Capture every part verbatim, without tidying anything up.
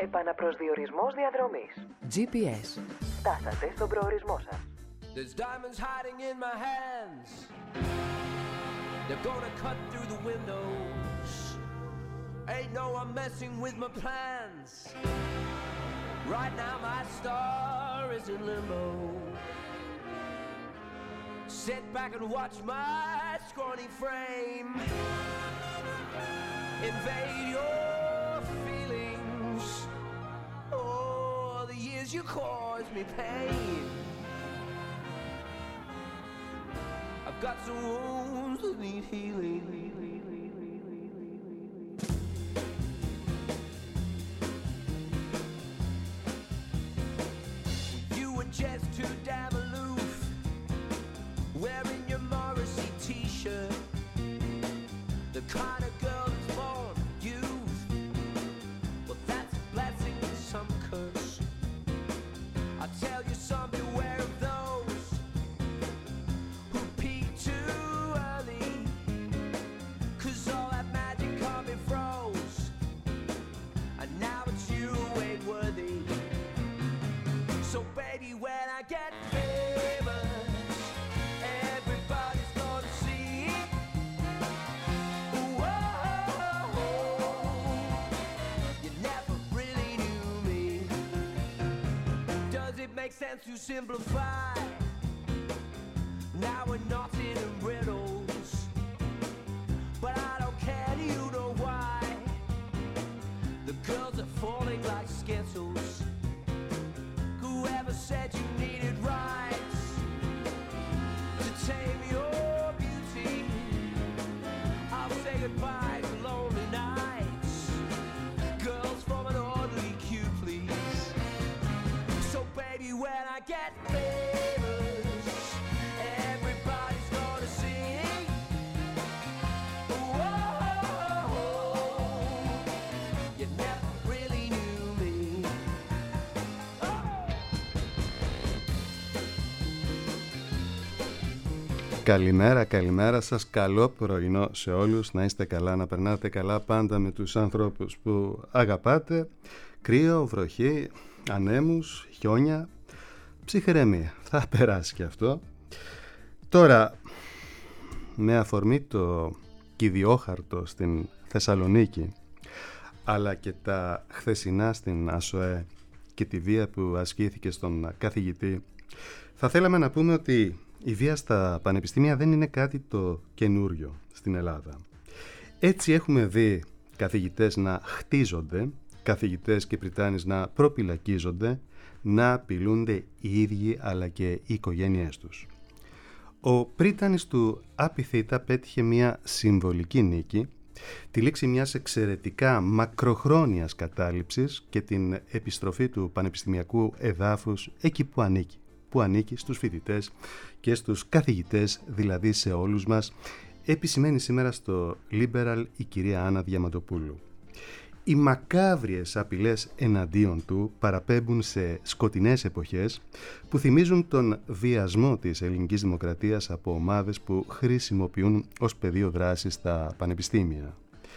Επαναπροσδιορισμός διαδρομής. τζι πι ες. Φτάσατε στον προορισμό σας. There's diamonds hiding in my hands. They're gonna cut through the windows. Ain't no one messing with my plans. Right now my star is in limbo. Sit back and watch my scrawny frame invade your feelings. Oh, the years you caused me pain. I've got some wounds that need healing. You were just too damn aloof, wearing your Morrissey t-shirt, the kind of girl that's born youth. Well, that's a blessing and some curse. I tell you, some beware of those who peak too early, 'cause all that magic coming froze, and now it's you who ain't worthy. So baby, when I get famous, everybody's gonna see. Whoa, you never really knew me. Does it make sense to simplify? Now we're not in riddles, but I don't care, do you know why? The girls are falling like Skittles. Whoever said you needed rights to tame your beauty? I'll say goodbye to lonely nights. Girls from an orderly queue, please. So baby, when I get famous, everybody's gonna sing. Whoa, you never really knew me. Καλημέρα, καλημέρα σας, καλό πρωινό σε όλους, να είστε καλά, να περνάτε καλά πάντα με τους ανθρώπους που αγαπάτε, κρύο, βροχή, ανέμους, χιόνια, ψυχραιμία, θα περάσει και αυτό. Τώρα, με αφορμή το κηδιόχαρτο στην Θεσσαλονίκη, αλλά και τα χθεσινά στην ΑΣΟΕ και τη βία που ασκήθηκε στον καθηγητή, θα θέλαμε να πούμε ότι η βία στα πανεπιστήμια δεν είναι κάτι το καινούριο στην Ελλάδα. Έτσι έχουμε δει καθηγητές να χτίζονται, καθηγητές και πριτάνεις να προπυλακίζονται, να απειλούνται οι ίδιοι αλλά και οι οικογένειές τους. Ο πρίτανης του Απιθύτα πέτυχε μια συμβολική νίκη, τη λήξη μιας εξαιρετικά μακροχρόνιας κατάληψης και την επιστροφή του πανεπιστημιακού εδάφους εκεί που ανήκει. που ανήκει στους φοιτητές και στους καθηγητές, δηλαδή σε όλους μας, επισημαίνει σήμερα στο Liberal η κυρία Άννα Διαμαντοπούλου. Οι μακάβριες απειλές εναντίον του παραπέμπουν σε σκοτεινές εποχές που θυμίζουν τον βιασμό της ελληνικής δημοκρατίας από ομάδες που χρησιμοποιούν ως πεδίο δράσης τα πανεπιστήμια.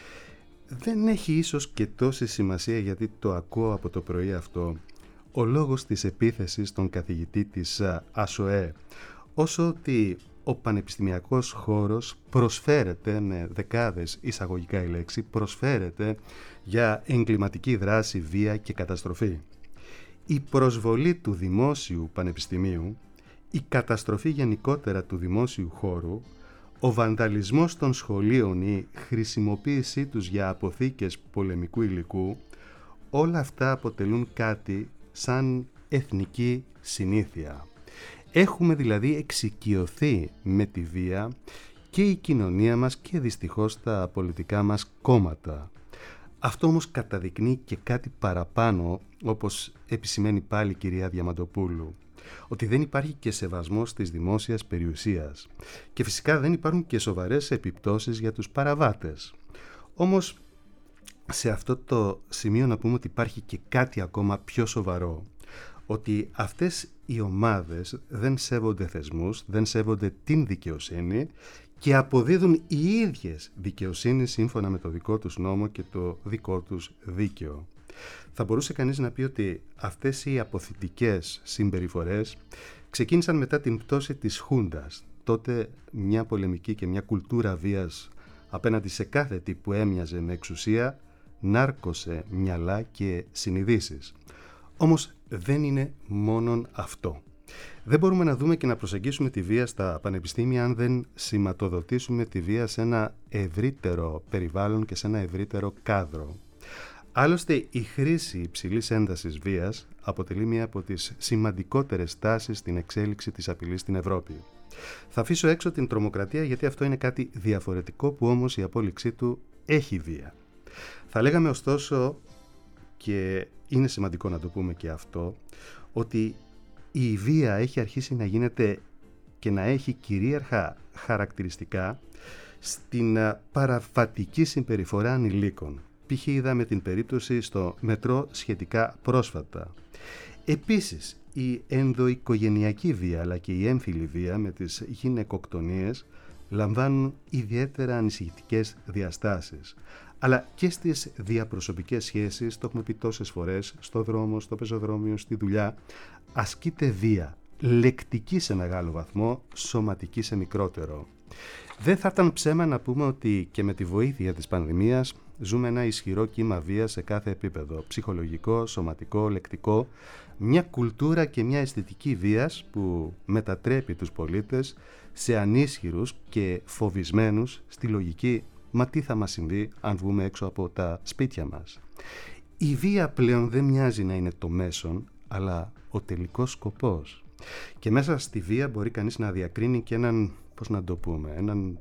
Δεν έχει ίσως και τόση σημασία, γιατί το ακούω από το πρωί αυτό, ο λόγος της επίθεσης στον καθηγητή της ΑΣΟΕ, όσο ότι ο πανεπιστημιακός χώρος προσφέρεται, με δεκάδες εισαγωγικά η λέξη, προσφέρεται για εγκληματική δράση, βία και καταστροφή. Η προσβολή του δημόσιου πανεπιστημίου, η καταστροφή γενικότερα του δημόσιου χώρου, ο βανταλισμός των σχολείων, η χρησιμοποίησή τους για αποθήκες πολεμικού υλικού, όλα αυτά αποτελούν κάτι σαν εθνική συνήθεια. Έχουμε δηλαδή εξοικειωθεί με τη βία και η κοινωνία μας και δυστυχώς τα πολιτικά μας κόμματα. Αυτό όμως καταδεικνύει και κάτι παραπάνω, όπως επισημαίνει πάλι η κυρία Διαμαντοπούλου, ότι δεν υπάρχει και σεβασμός της δημόσιας περιουσίας και φυσικά δεν υπάρχουν και σοβαρές επιπτώσεις για τους παραβάτες. Όμως σε αυτό το σημείο να πούμε ότι υπάρχει και κάτι ακόμα πιο σοβαρό, ότι αυτές οι ομάδες δεν σέβονται θεσμούς, δεν σέβονται την δικαιοσύνη και αποδίδουν οι ίδιες δικαιοσύνη σύμφωνα με το δικό τους νόμο και το δικό τους δίκαιο. Θα μπορούσε κανείς να πει ότι αυτές οι αποθητικές συμπεριφορές ξεκίνησαν μετά την πτώση της Χούντας. Τότε μια πολεμική και μια κουλτούρα βίας απέναντι σε κάθε τι που έμοιαζε με εξουσία νάρκωσε μυαλά και συνειδήσεις. Όμως δεν είναι μόνον αυτό. Δεν μπορούμε να δούμε και να προσεγγίσουμε τη βία στα πανεπιστήμια αν δεν σηματοδοτήσουμε τη βία σε ένα ευρύτερο περιβάλλον και σε ένα ευρύτερο κάδρο. Άλλωστε, η χρήση υψηλής έντασης βίας αποτελεί μία από τις σημαντικότερες τάσεις στην εξέλιξη της απειλής στην Ευρώπη. Θα αφήσω έξω την τρομοκρατία γιατί αυτό είναι κάτι διαφορετικό που όμως η απόλυξή του έχει βία. Θα λέγαμε ωστόσο, και είναι σημαντικό να το πούμε και αυτό, ότι η βία έχει αρχίσει να γίνεται και να έχει κυρίαρχα χαρακτηριστικά στην παραβατική συμπεριφορά ανηλίκων. Π.χ. είδαμε την περίπτωση στο μετρό σχετικά πρόσφατα. Επίσης, η ενδοοικογενειακή βία αλλά και η έμφυλη βία με τις γυναικοκτονίες λαμβάνουν ιδιαίτερα ανησυχητικές διαστάσεις. Αλλά και στις διαπροσωπικές σχέσεις, το έχουμε πει τόσες φορές, στο δρόμο, στο πεζοδρόμιο, στη δουλειά, ασκείται βία, λεκτική σε μεγάλο βαθμό, σωματική σε μικρότερο. Δεν θα ήταν ψέμα να πούμε ότι και με τη βοήθεια της πανδημίας ζούμε ένα ισχυρό κύμα βίας σε κάθε επίπεδο, ψυχολογικό, σωματικό, λεκτικό, μια κουλτούρα και μια αισθητική βίας που μετατρέπει τους πολίτες σε ανίσχυρους και φοβισμένους στη λογική «Μα τι θα μας συμβεί αν βγούμε έξω από τα σπίτια μας». Η βία πλέον δεν μοιάζει να είναι το μέσον, αλλά ο τελικός σκοπός. Και μέσα στη βία μπορεί κανείς να διακρίνει και έναν, πώς να το πούμε, έναν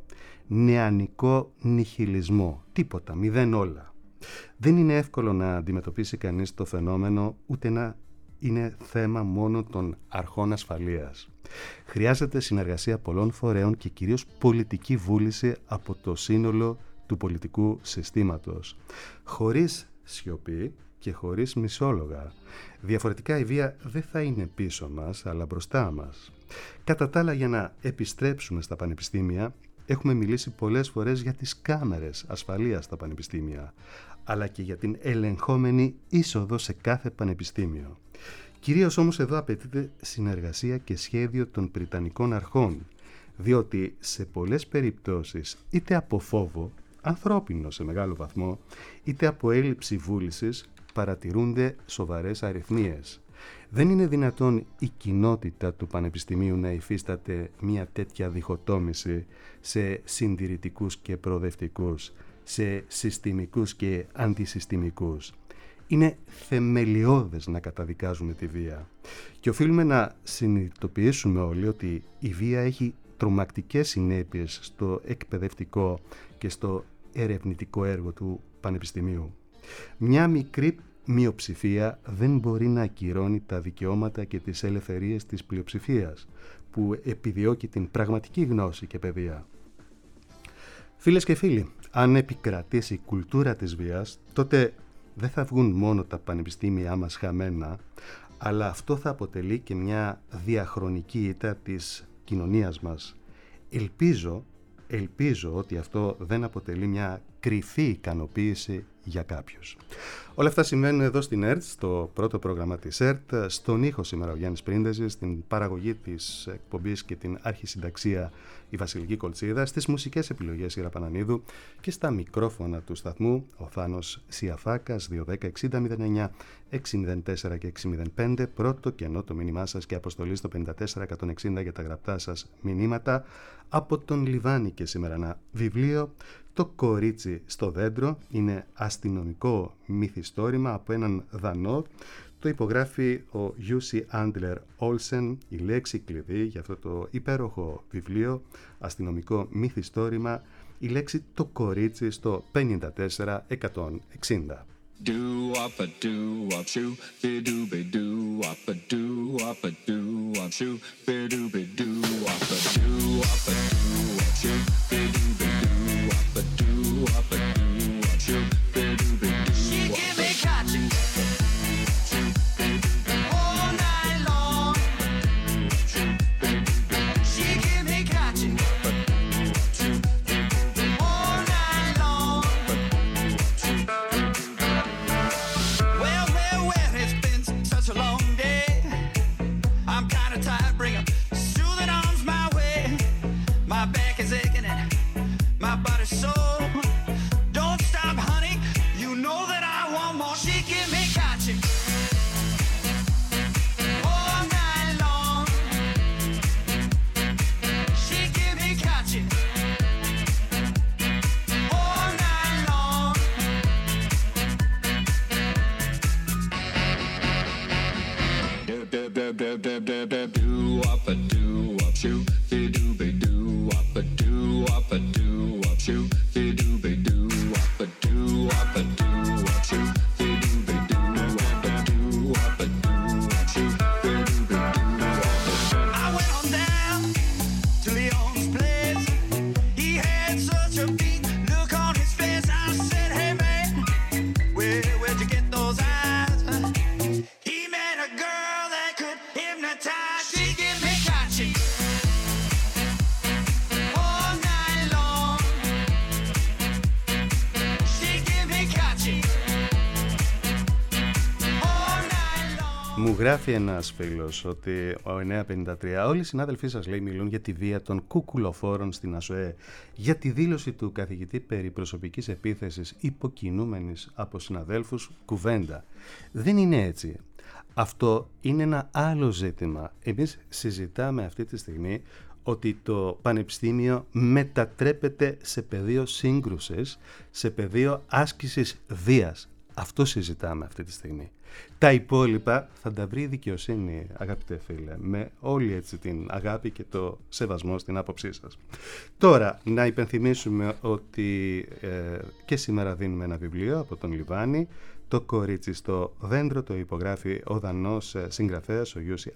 νεανικό νιχιλισμό. Τίποτα, μηδέν όλα. Δεν είναι εύκολο να αντιμετωπίσει κανείς το φαινόμενο, ούτε να είναι θέμα μόνο των αρχών ασφαλείας. Χρειάζεται συνεργασία πολλών φορέων και κυρίως πολιτική βούληση από το σύνολο του πολιτικού συστήματος. Χωρίς σιωπή και χωρίς μισόλογα. Διαφορετικά η βία δεν θα είναι πίσω μας, αλλά μπροστά μας. Κατά τα άλλα, για να επιστρέψουμε στα πανεπιστήμια, έχουμε μιλήσει πολλές φορές για τις κάμερες ασφαλείας στα πανεπιστήμια, αλλά και για την ελεγχόμενη είσοδο σε κάθε πανεπιστήμιο. Κυρίως όμως εδώ απαιτείται συνεργασία και σχέδιο των πριτανικών αρχών, διότι σε πολλές περιπτώσεις είτε από φόβο, ανθρώπινο σε μεγάλο βαθμό, είτε από έλλειψη βούλησης παρατηρούνται σοβαρές αριθμίες. Δεν είναι δυνατόν η κοινότητα του πανεπιστημίου να υφίσταται μια τέτοια διχοτόμηση σε συντηρητικούς και προοδευτικούς, σε συστημικούς και αντισυστημικούς. Είναι θεμελιώδες να καταδικάζουμε τη βία και οφείλουμε να συνειδητοποιήσουμε όλοι ότι η βία έχει τρομακτικές συνέπειες στο εκπαιδευτικό και στο ερευνητικό έργο του πανεπιστημίου. Μια μικρή μειοψηφία δεν μπορεί να ακυρώνει τα δικαιώματα και τις ελευθερίες της πλειοψηφίας που επιδιώκει την πραγματική γνώση και παιδεία. Φίλες και φίλοι, αν επικρατήσει η κουλτούρα της βίας, τότε δεν θα βγουν μόνο τα πανεπιστήμια μας χαμένα, αλλά αυτό θα αποτελεί και μια διαχρονική ήττα της κοινωνίας μας. Ελπίζω, ελπίζω ότι αυτό δεν αποτελεί μια κρυφή ικανοποίηση για κάποιους. Όλα αυτά συμβαίνουν εδώ στην ΕΡΤ, στο πρώτο πρόγραμμα της ΕΡΤ, στον ήχο σήμερα ο Γιάννης Πρίντεζης, στην παραγωγή της εκπομπής και την αρχισυνταξία η Βασιλική Κολτσίδα, στις μουσικές επιλογές η Ραπανανίδου και στα μικρόφωνα του σταθμού ο Θάνος Σιαφάκας, δύο ένα μηδέν εξήντα μηδέν εννιά έξι μηδέν τέσσερα και έξι μηδέν πέντε, πρώτο κενό το μήνυμά σας και αποστολή στο πενήντα τέσσερα εκατόν εξήντα για τα γραπτά σας μηνύματα. Από τον Λιβάνι και σήμερα ένα βιβλίο, Το κορίτσι στο δέντρο, είναι αστυνομικό μυθιστόρημα από έναν Δανό. Το υπογράφει ο Γιούσι Άντλερ Όλσεν, η λέξη κλειδί για αυτό το υπέροχο βιβλίο, αστυνομικό μυθιστόρημα, η λέξη το κορίτσι στο πενήντα τέσσερα εκατόν εξήντα. Do up a do up shoe, be do be do up a do up a do up shoe, be do be do up a do up a do up shoe, be do be do up a do up a do up shoe, be do be do. She give me catching all night long. She give me catching all night long. Well, Μου γράφει ένας φίλος ότι ο εννιακόσια πενήντα τρία όλοι οι συνάδελφοί σας, λέει, μιλούν για τη βία των κουκουλοφόρων στην ΑΣΟΕ, για τη δήλωση του καθηγητή περί προσωπικής επίθεσης υποκινούμενης από συναδέλφους κουβέντα. Δεν είναι έτσι. Αυτό είναι ένα άλλο ζήτημα. Εμείς συζητάμε αυτή τη στιγμή ότι το πανεπιστήμιο μετατρέπεται σε πεδίο σύγκρουσης, σε πεδίο άσκησης βίας. Αυτό συζητάμε αυτή τη στιγμή. Τα υπόλοιπα θα τα βρει η δικαιοσύνη, αγαπητέ φίλε, με όλη έτσι την αγάπη και το σεβασμό στην άποψή σας. Τώρα, να υπενθυμίσουμε ότι ε, και σήμερα δίνουμε ένα βιβλίο από τον Λιβάνι. Το κορίτσι στο δέντρο το υπογράφει ο Δανός συγγραφέας, ο Γιούσι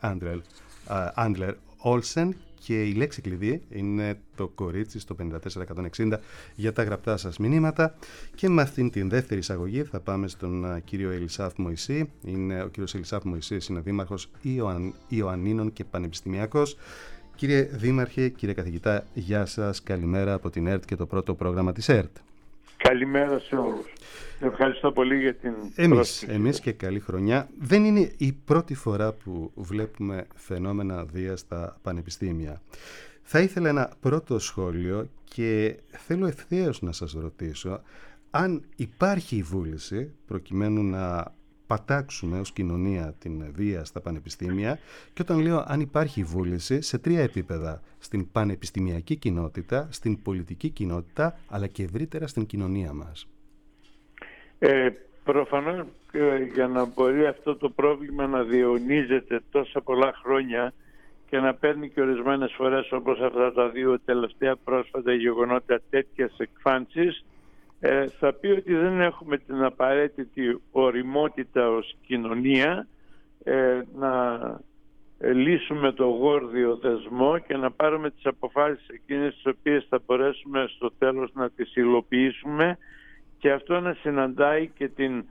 Άντλερ Όλσεν, και η λέξη κλειδί είναι το κορίτσι στο πέντε τέσσερα εκατόν εξήντα για τα γραπτά σας μηνύματα. Και με αυτήν την δεύτερη εισαγωγή θα πάμε στον κύριο Ελισάφ Μωυσή. Είναι, ο κύριος Ελισάφ Μωυσής είναι δήμαρχος Ιωαν, Ιωαννίνων και πανεπιστημιακός. Κύριε Δήμαρχε, κύριε καθηγητά, γεια σας, καλημέρα από την ΕΡΤ και το πρώτο πρόγραμμα της ΕΡΤ. Καλημέρα σε όλους. Ευχαριστώ πολύ για την εμείς, πρόσκληση. Εμείς και καλή χρονιά. Δεν είναι η πρώτη φορά που βλέπουμε φαινόμενα βίας στα πανεπιστήμια. Θα ήθελα ένα πρώτο σχόλιο και θέλω ευθέως να σας ρωτήσω αν υπάρχει η βούληση προκειμένου να πατάξουμε ως κοινωνία την βία στα πανεπιστήμια, και όταν λέω αν υπάρχει βούληση, σε τρία επίπεδα: στην πανεπιστημιακή κοινότητα, στην πολιτική κοινότητα, αλλά και ευρύτερα στην κοινωνία μας. Ε, προφανώς ε, για να μπορεί αυτό το πρόβλημα να διαιωνίζεται τόσα πολλά χρόνια και να παίρνει και ορισμένες φορές, όπως αυτά τα δύο τελευταία πρόσφατα γεγονότα, τέτοιες εκφάνσεις, ε, θα πει ότι δεν έχουμε την απαραίτητη ωριμότητα ως κοινωνία ε, να λύσουμε το γόρδιο δεσμό και να πάρουμε τις αποφάσεις εκείνες τις οποίες θα μπορέσουμε στο τέλος να τις υλοποιήσουμε, και αυτό να συναντάει και την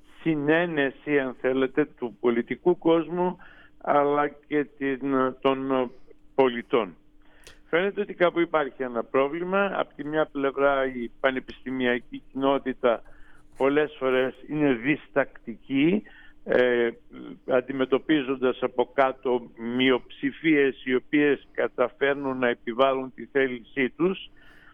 συνένεση, αν θέλετε, του πολιτικού κόσμου αλλά και την, των πολιτών. Φαίνεται ότι κάπου υπάρχει ένα πρόβλημα. Από τη μια πλευρά η πανεπιστημιακή κοινότητα πολλές φορές είναι διστακτική, ε, αντιμετωπίζοντας από κάτω μειοψηφίες οι οποίες καταφέρνουν να επιβάλλουν τη θέλησή τους.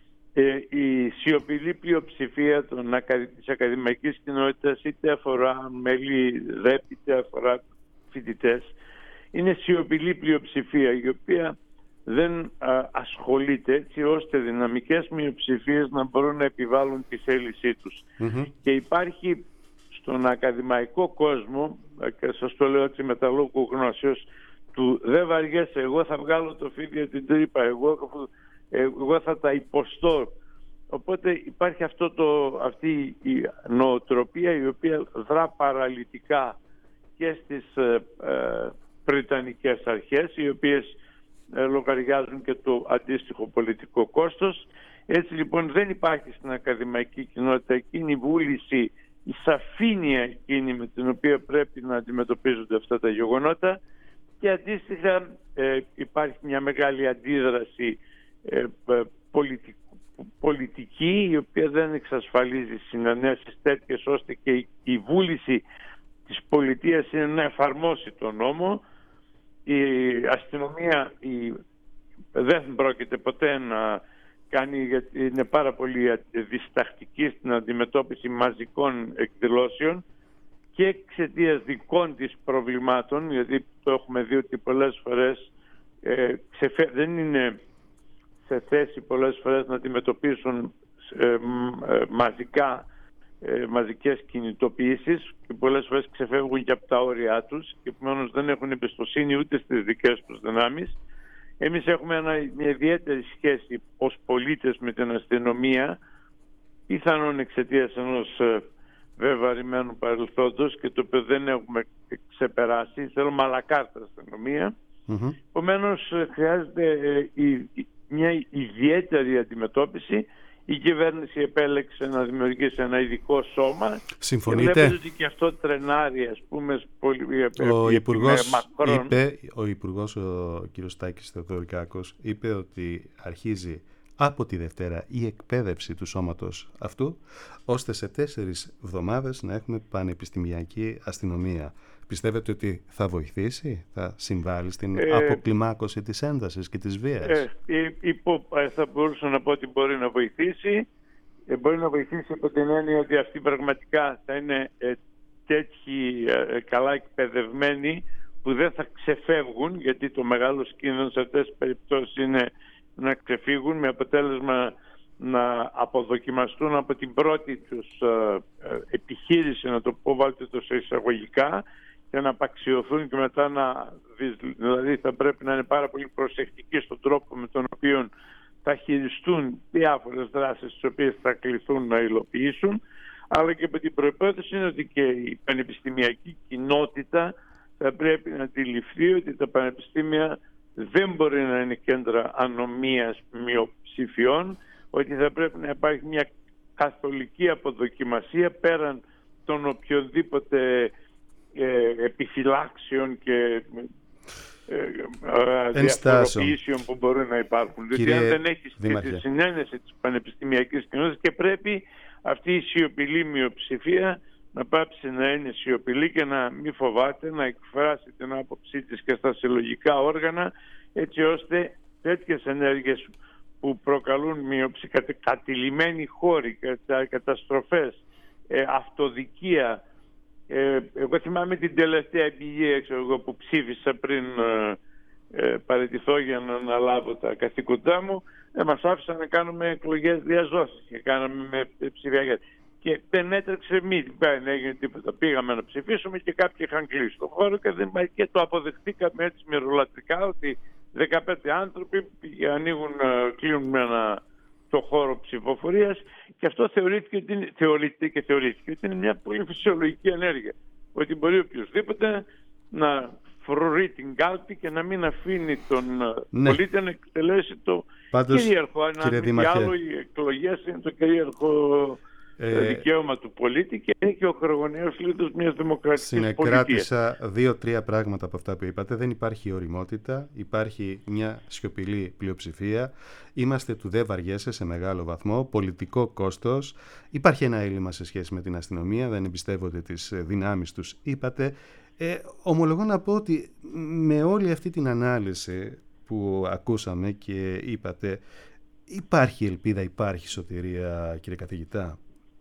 Ε, η σιωπηλή πλειοψηφία των, της ακαδημαϊκής κοινότητας, είτε αφορά μέλη ΔΕΠ είτε αφορά φοιτητές, είναι σιωπηλή πλειοψηφία η οποία δεν α, ασχολείται, έτσι ώστε δυναμικές μειοψηφίες να μπορούν να επιβάλλουν τη θέλησή τους. Mm-hmm. Και υπάρχει στον ακαδημαϊκό κόσμο, και σας το λέω έτσι με τα λόγου γνώσεως, του δεν βαριέσαι, εγώ θα βγάλω το φίδι από την τρύπα, εγώ, εγώ θα τα υποστώ. Οπότε υπάρχει αυτό το, αυτή η νοοτροπία η οποία δρά παραλυτικά και στις ε, ε, βρετανικές αρχές, οι οποίες ε, λογαριάζουν και το αντίστοιχο πολιτικό κόστος. Έτσι λοιπόν δεν υπάρχει στην ακαδημαϊκή κοινότητα εκείνη η βούληση, η σαφήνεια εκείνη με την οποία πρέπει να αντιμετωπίζονται αυτά τα γεγονότα, και αντίστοιχα ε, υπάρχει μια μεγάλη αντίδραση ε, ε, πολιτική, πολιτική η οποία δεν εξασφαλίζει συνενέσεις τέτοιες ώστε και η, η βούληση της πολιτείας είναι να εφαρμόσει τον νόμο. Η αστυνομία η, δεν πρόκειται ποτέ να κάνει, γιατί είναι πάρα πολύ διστακτική στην αντιμετώπιση μαζικών εκδηλώσεων και εξαιτίας δικών της προβλημάτων, γιατί το έχουμε δει ότι πολλές φορές ε, ξεφε... δεν είναι σε θέση πολλές φορές να αντιμετωπίσουν ε, ε, μαζικά ε, μαζικές κινητοποιήσεις και πολλές φορές ξεφεύγουν και από τα όρια τους και επομένως δεν έχουν εμπιστοσύνη ούτε στις δικές τους δυνάμεις. Εμείς έχουμε ένα, μια ιδιαίτερη σχέση ως πολίτες με την αστυνομία, πιθανόν εξαιτίας ενός ε, βεβαρημένου παρελθόντος και το οποίο δεν έχουμε ξεπεράσει. Θέλω μαλακάρτα αστυνομία. Mm-hmm. Επομένως χρειάζεται ε, η, η, μια ιδιαίτερη αντιμετώπιση. Η κυβέρνηση επέλεξε να δημιουργήσει ένα ειδικό σώμα. Συμφωνείτε? Και βλέπετε ότι και αυτό τρενάρει, ας πούμε, πολύ, ο Υπουργός είπε, ο Υπουργός, ο κ. Στάκης Θεοδωρικάκος, είπε ότι αρχίζει από τη Δευτέρα η εκπαίδευση του σώματος αυτού, ώστε σε τέσσερις εβδομάδες να έχουμε πανεπιστημιακή αστυνομία. Πιστεύετε ότι θα βοηθήσει, θα συμβάλλει στην ε, αποκλιμάκωση της έντασης και της βίας? Ε, υπό, θα μπορούσα να πω ότι μπορεί να βοηθήσει. Ε, μπορεί να βοηθήσει από την έννοια ότι αυτοί πραγματικά θα είναι ε, τέτοιοι ε, καλά εκπαιδευμένοι που δεν θα ξεφεύγουν, γιατί το μεγάλο κίνδυνο σε αυτές τις περιπτώσεις είναι να ξεφύγουν με αποτέλεσμα να αποδοκιμαστούν από την πρώτη τους ε, ε, επιχείρηση, να το πω, βάλτε το σε εισαγωγικά, και να απαξιωθούν και μετά να... Δηλαδή θα πρέπει να είναι πάρα πολύ προσεκτικοί στον τρόπο με τον οποίο θα χειριστούν διάφορες δράσεις τις οποίες θα κληθούν να υλοποιήσουν, αλλά και από την προϋπόθεση είναι ότι και η πανεπιστημιακή κοινότητα θα πρέπει να αντιληφθεί ότι τα πανεπιστήμια δεν μπορεί να είναι κέντρα ανομίας μειοψηφιών, ότι θα πρέπει να υπάρχει μια καθολική αποδοκιμασία πέραν των οποιονδήποτε ε, επιφυλάξεων και ε, διαφοροποιήσεων που μπορεί να υπάρχουν. Κύριε διότι αν δεν έχεις τη συνένεση της πανεπιστημιακής κοινότητας, και πρέπει αυτή η σιωπηλή μειοψηφία να πάψει να είναι σιωπηλή και να μην φοβάται να εκφράσει την άποψή της και στα συλλογικά όργανα, έτσι ώστε τέτοιες ενέργειες που προκαλούν κατηλημένοι χώροι, καταστροφές, ε, αυτοδικία. Ε, εγώ θυμάμαι την τελευταία εμπειρία εγώ, που ψήφισα πριν ε, ε, παραιτηθώ για να αναλάβω τα καθήκοντά μου. Ε, μας άφησαν να κάνουμε εκλογές διαζώσεις και κάναμε με ψηφιακές. Και δεν έτρεξε μη, δεν έγινε τίποτα. Πήγαμε να ψηφίσουμε και κάποιοι είχαν κλείσει το χώρο και, δεν, και το αποδεχτήκαμε έτσι μυρολατρικά ότι δεκαπέντε άνθρωποι ανοίγουν, κλείνουν ένα, το χώρο ψηφοφορίας, και αυτό θεωρήθηκε ότι είναι, θεωρήθηκε και θεωρήθηκε ότι είναι μια πολύ φυσιολογική ενέργεια. Ότι μπορεί οποιοδήποτε να φρουρεί την κάλπη και να μην αφήνει τον ναι. πολίτη να εκτελέσει το Πάντως, κυρίαρχο. Αν μη άλλο, οι εκλογές είναι το κυρίαρχο ε, δικαίωμα του πολίτη και είναι και ο ακρογωνιαίος λίθος μιας δημοκρατικής πολιτείας. Συνεκράτησα δύο-τρία πράγματα από αυτά που είπατε. Δεν υπάρχει ωριμότητα, υπάρχει μια σιωπηλή πλειοψηφία. Είμαστε του δε βαριέσαι σε μεγάλο βαθμό, πολιτικό κόστος. Υπάρχει ένα έλλειμμα σε σχέση με την αστυνομία, δεν εμπιστεύονται τις δυνάμεις τους, είπατε. Ε, ομολογώ να πω ότι με όλη αυτή την ανάλυση που ακούσαμε και είπατε, υπάρχει ελπίδα, υπάρχει σωτηρία, κύριε καθηγητά?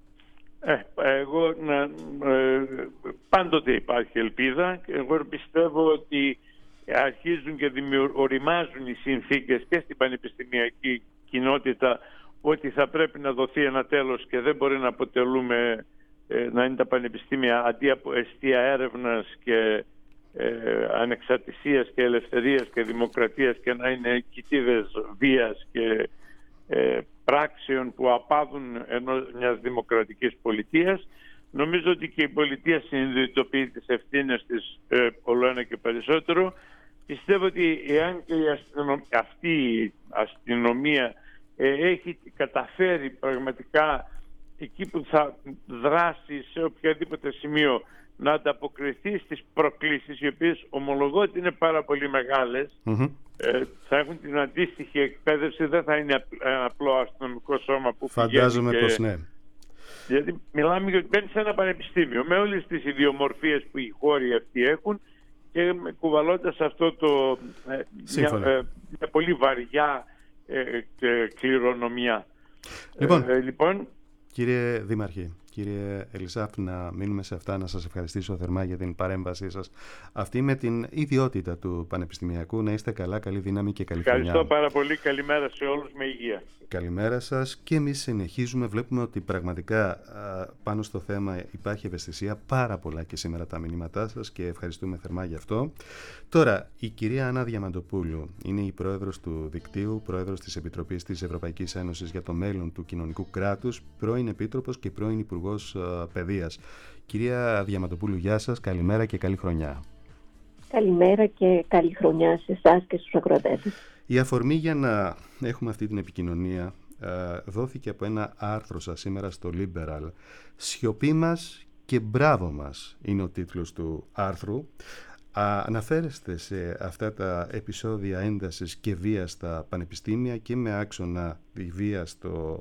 Ε, εγώ να, ε, πάντοτε υπάρχει ελπίδα. Εγώ πιστεύω ότι αρχίζουν και οριμάζουν οι συνθήκες και στην πανεπιστημιακή κοινότητα ότι θα πρέπει να δοθεί ένα τέλος και δεν μπορεί να αποτελούμε ε, να είναι τα πανεπιστήμια αντί από εστία έρευνας και ε, ανεξαρτησίας και ελευθερίας και δημοκρατίας και να είναι κοιτίδες βίας και ε, πράξεων που απάδουν ενός μιας δημοκρατικής πολιτείας. Νομίζω ότι και η πολιτεία συνειδητοποιεί τις ευθύνες της ε, όλο ένα και περισσότερο. Πιστεύω ότι εάν και η αστυνομ... αυτή η αστυνομία ε, έχει καταφέρει πραγματικά εκεί που θα δράσει σε οποιαδήποτε σημείο να ανταποκριθεί στις προκλήσεις, οι οποίες ομολογώ ότι είναι πάρα πολύ μεγάλες, mm-hmm. ε, θα έχουν την αντίστοιχη εκπαίδευση, δεν θα είναι ένα απλό αστυνομικό σώμα που φαντάζομαι και... πως ναι. Γιατί μιλάμε για ότι μπαίνει σε ένα πανεπιστήμιο με όλες τις ιδιομορφίες που οι χώροι αυτοί έχουν και κουβαλώντας αυτό το ε, μια, ε, μια πολύ βαριά ε, ε, κληρονομιά. Λοιπόν, ε, λοιπόν κύριε Δήμαρχε, κύριε Ελισάφ, να μείνουμε σε αυτά. Να σας ευχαριστήσω θερμά για την παρέμβασή σας αυτή με την ιδιότητα του Πανεπιστημιακού. Να είστε καλά, καλή δύναμη και καλή χρονιά. Ευχαριστώ πάρα πολύ. Καλημέρα σε όλους, με υγεία. Καλημέρα σας, και εμείς συνεχίζουμε. Βλέπουμε ότι πραγματικά πάνω στο θέμα υπάρχει ευαισθησία, πάρα πολλά και σήμερα τα μηνύματά σας, και ευχαριστούμε θερμά γι' αυτό. Τώρα, η κυρία Άννα Διαμαντοπούλου είναι η πρόεδρος του Δικτύου, πρόεδρος της Επιτροπής της Ευρωπαϊκής Ένωσης για το μέλλον του κοινωνικού κράτους, πρώην Επίτροπος και πρώην Υπουργός Παιδείας. Κυρία Διαμαντοπούλου, γεια σας, καλημέρα και καλή χρονιά. Καλημέρα και καλή χρονιά σε εσάς και στους ακροατές. Η αφορμή για να έχουμε αυτή την επικοινωνία δόθηκε από ένα άρθρο σας σήμερα στο Liberal. «Σιωπή μας και μπράβο μας» είναι ο τίτλος του άρθρου. Αναφέρεστε σε αυτά τα επεισόδια έντασης και βίας στα πανεπιστήμια και με άξονα τη βία στο,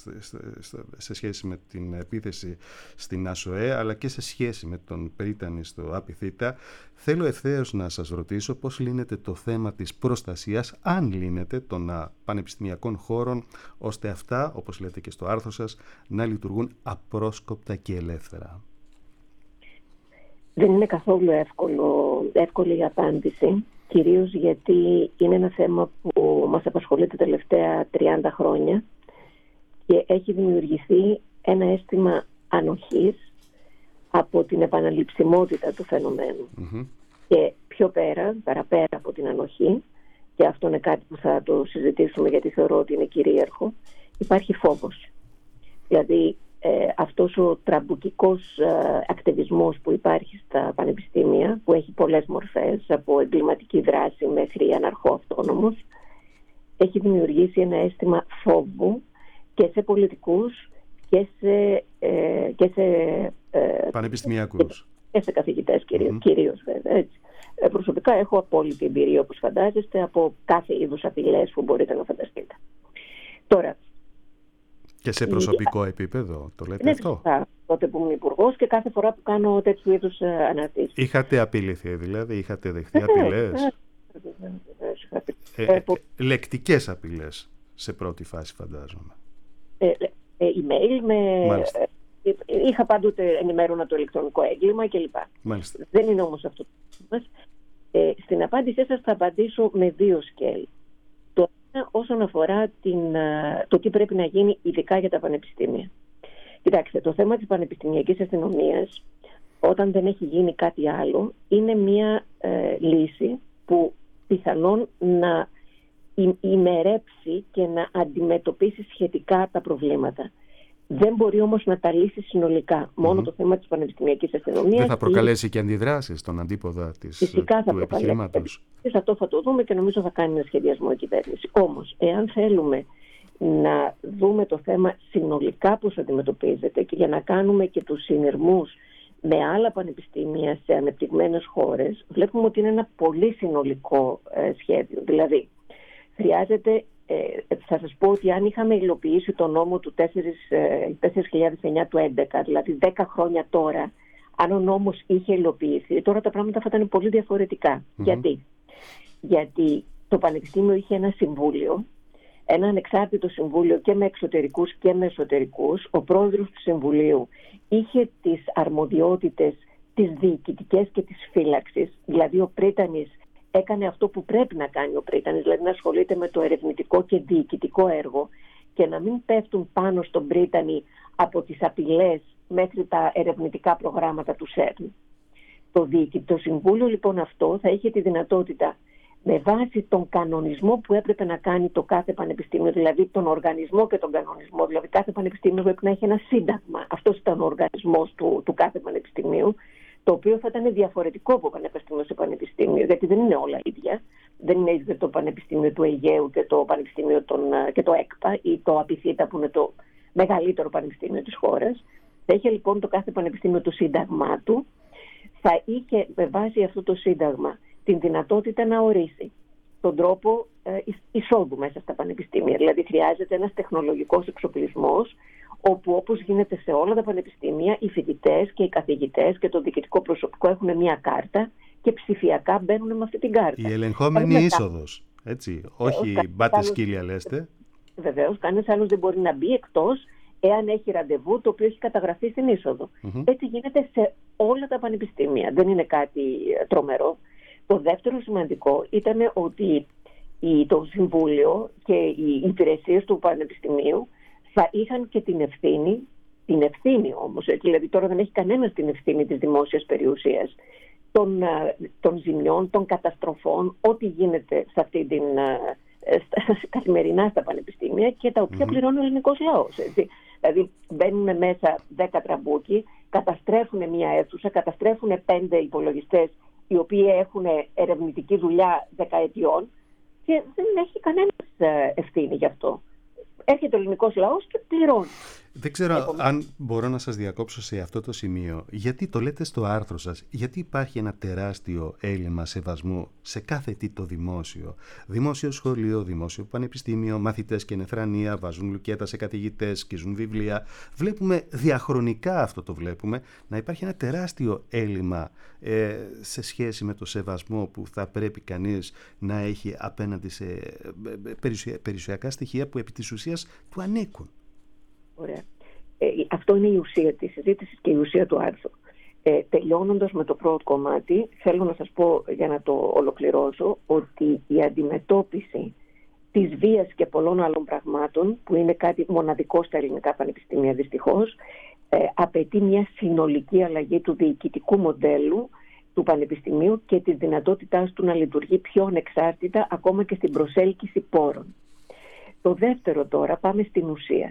σε σχέση με την επίθεση στην ΑΣΟΕ, αλλά και σε σχέση με τον Πρίτανη στο ΑΠΙΘΙΤΑ. Θέλω ευθέως να σας ρωτήσω πώς λύνεται το θέμα της προστασίας, αν λύνεται, των πανεπιστημιακών χώρων, ώστε αυτά, όπως λέτε και στο άρθρο σας, να λειτουργούν απρόσκοπτα και ελεύθερα. Δεν είναι καθόλου εύκολο, εύκολη η απάντηση, κυρίως γιατί είναι ένα θέμα που μας απασχολεί τα τελευταία τριάντα χρόνια και έχει δημιουργηθεί ένα αίσθημα ανοχής από την επαναληψιμότητα του φαινομένου. Mm-hmm. Και πιο πέρα, παραπέρα από την ανοχή, και αυτό είναι κάτι που θα το συζητήσουμε γιατί θεωρώ ότι είναι κυρίαρχο, υπάρχει φόβος. Δηλαδή, Ε, αυτός ο τραμπουκικός ε, ακτιβισμός που υπάρχει στα πανεπιστήμια, που έχει πολλές μορφές, από εγκληματική δράση μέχρι αναρχό αυτόνομος, έχει δημιουργήσει ένα αίσθημα φόβου και σε πολιτικούς και σε, ε, και σε ε, πανεπιστημιακούς και σε καθηγητές κυρίως, mm-hmm. κυρίως βέβαια, έτσι. Ε, προσωπικά έχω απόλυτη εμπειρία, όπως φαντάζεστε, από κάθε είδους απειλές που μπορείτε να φανταστείτε. Τώρα, και σε προσωπικό η... επίπεδο, το λέτε ναι, αυτό. Φυσικά, τότε που είμαι υπουργός και κάθε φορά που κάνω τέτοιου είδους αναρτήσεις. Είχατε απειληθεί, δηλαδή, είχατε δεχτεί απειλές. Ε, ε, ε, λεκτικές απειλές σε πρώτη φάση, φαντάζομαι. Ε, ε, email, με... ε, είχα πάντοτε ενημέρωνα το ηλεκτρονικό έγκλημα κλπ. Μάλιστα. Δεν είναι όμως αυτό το θέμα. Ε, στην απάντησή σας θα απαντήσω με δύο σκέλη. Το ένα όσον αφορά την, το τι πρέπει να γίνει ειδικά για τα πανεπιστήμια. Κοιτάξτε, το θέμα της πανεπιστημιακής αστυνομίας, όταν δεν έχει γίνει κάτι άλλο, είναι μια ε, λύση που πιθανόν να ημερέψει και να αντιμετωπίσει σχετικά τα προβλήματα. Δεν μπορεί όμως να τα λύσει συνολικά. Μόνο mm-hmm. το θέμα της πανεπιστημιακής αστυνομίας. Δεν θα προκαλέσει ή... και αντιδράσεις στον αντίποδα της, Φυσικά του επιχειρήματος. Αυτό θα το δούμε και νομίζω θα κάνει ένα σχεδιασμό η κυβέρνηση. Όμως, εάν θέλουμε να δούμε το θέμα συνολικά πώς αντιμετωπίζεται και για να κάνουμε και τους συνειρμούς με άλλα πανεπιστήμια σε ανεπτυγμένες χώρες, βλέπουμε ότι είναι ένα πολύ συνολικό ε, σχέδιο. Δηλαδή, χρειάζεται... Ε, θα σας πω ότι αν είχαμε υλοποιήσει το νόμο του τέσσερις χιλιάδες εννιά του έντεκα, δηλαδή δέκα χρόνια τώρα, αν ο νόμος είχε υλοποιηθεί, τώρα τα πράγματα θα ήταν πολύ διαφορετικά. Mm-hmm. Γιατί? Γιατί το Πανεπιστήμιο είχε ένα συμβούλιο, ένα ανεξάρτητο συμβούλιο και με εξωτερικούς και με εσωτερικούς. Ο πρόεδρος του συμβουλίου είχε τις αρμοδιότητες τις διοικητικές και της φύλαξης, δηλαδή ο πρίτανης έκανε αυτό που πρέπει να κάνει ο πρίτανης, δηλαδή να ασχολείται με το ερευνητικό και διοικητικό έργο και να μην πέφτουν πάνω στον πρίτανη από τις απειλές μέχρι τα ερευνητικά προγράμματα του ΣΕΡΝ. Το διοικητικό συμβούλιο λοιπόν αυτό θα είχε τη δυνατότητα με βάση τον κανονισμό που έπρεπε να κάνει το κάθε πανεπιστήμιο, δηλαδή τον οργανισμό και τον κανονισμό, δηλαδή κάθε πανεπιστήμιο πρέπει να έχει ένα σύνταγμα. Αυτός ήταν ο οργανισμός του, του κάθε πανεπιστημίου, το οποίο θα ήταν διαφορετικό από πανεπιστήμιο σε πανεπιστήμιο, γιατί δεν είναι όλα ίδια. Δεν είναι ίδιο το Πανεπιστήμιο του Αιγαίου και το Πανεπιστήμιο των, και το ΕΚΠΑ ή το ΑΠΙΘΙΤΑ που είναι το μεγαλύτερο πανεπιστήμιο της χώρας. Θα είχε λοιπόν το κάθε πανεπιστήμιο το σύνταγμά του, θα είχε με βάση αυτό το σύνταγμα την δυνατότητα να ορίσει τον τρόπο ε, εισόδου μέσα στα πανεπιστήμια. Δηλαδή χρειάζεται ένας τεχνολογικός εξοπλισμός, όπου όπως γίνεται σε όλα τα πανεπιστήμια, οι φοιτητές και οι καθηγητές και το διοικητικό προσωπικό έχουν μια κάρτα και ψηφιακά μπαίνουν με αυτή την κάρτα. Η ελεγχόμενη μετά... είσοδος, έτσι, όχι μπάτε σκύλια λέστε. Βεβαίως, κανένας άλλος δεν μπορεί να μπει εκτός εάν έχει ραντεβού το οποίο έχει καταγραφεί στην είσοδο. Mm-hmm. Έτσι γίνεται σε όλα τα πανεπιστήμια. Δεν είναι κάτι τρομερό. Το δεύτερο σημαντικό ήταν ότι το Συμβούλιο και οι υπηρεσίες του Πανεπιστημίου θα είχαν και την ευθύνη, την ευθύνη όμως, δηλαδή τώρα δεν έχει κανένας την ευθύνη της δημόσιας περιουσίας, των, των ζημιών, των καταστροφών, ό,τι γίνεται σε αυτή την, καθημερινά στα πανεπιστήμια και τα οποία mm-hmm. πληρώνει ο ελληνικός λαός. Έτσι. Δηλαδή μπαίνουν μέσα δέκα τραμπούκι, καταστρέφουν μια αίθουσα, καταστρέφουν πέντε υπολογιστές οι οποίοι έχουν ερευνητική δουλειά δεκαετιών και δεν έχει κανένας ευθύνη γι' αυτό. Έρχεται ο ελληνικός λαός και πληρώνει. Δεν ξέρω Έχουμε... αν μπορώ να σας διακόψω σε αυτό το σημείο. Γιατί το λέτε στο άρθρο σας, γιατί υπάρχει ένα τεράστιο έλλειμμα σεβασμού σε κάθε τι το δημόσιο. Δημόσιο σχολείο, δημόσιο πανεπιστήμιο, μαθητές και νεθρανία, βάζουν λουκέτα σε καθηγητές, σκίζουν βιβλία. Βλέπουμε διαχρονικά αυτό το βλέπουμε, να υπάρχει ένα τεράστιο έλλειμμα ε, σε σχέση με το σεβασμό που θα πρέπει κανείς να έχει απέναντι σε περιουσια, περιουσιακά στοιχεία που επί της ουσίας του ανήκουν. Ωραία. Ε, αυτό είναι η ουσία της συζήτησης και η ουσία του άρθρου. Ε, τελειώνοντας με το πρώτο κομμάτι, θέλω να σας πω για να το ολοκληρώσω ότι η αντιμετώπιση της βίας και πολλών άλλων πραγμάτων, που είναι κάτι μοναδικό στα ελληνικά πανεπιστήμια δυστυχώς, ε, απαιτεί μια συνολική αλλαγή του διοικητικού μοντέλου του πανεπιστημίου και της δυνατότητάς του να λειτουργεί πιο ανεξάρτητα ακόμα και στην προσέλκυση πόρων. Το δεύτερο τώρα, πάμε στην ουσία.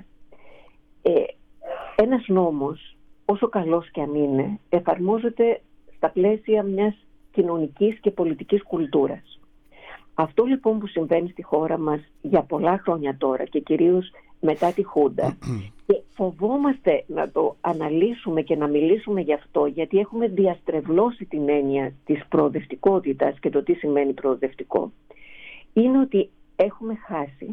Ε, ένας νόμος, όσο καλός και αν είναι, εφαρμόζεται στα πλαίσια μιας κοινωνικής και πολιτικής κουλτούρας. Αυτό λοιπόν που συμβαίνει στη χώρα μας για πολλά χρόνια τώρα και κυρίως μετά τη Χούντα και φοβόμαστε να το αναλύσουμε και να μιλήσουμε γι' αυτό γιατί έχουμε διαστρεβλώσει την έννοια της προοδευτικότητας και το τι σημαίνει προοδευτικό, είναι ότι έχουμε χάσει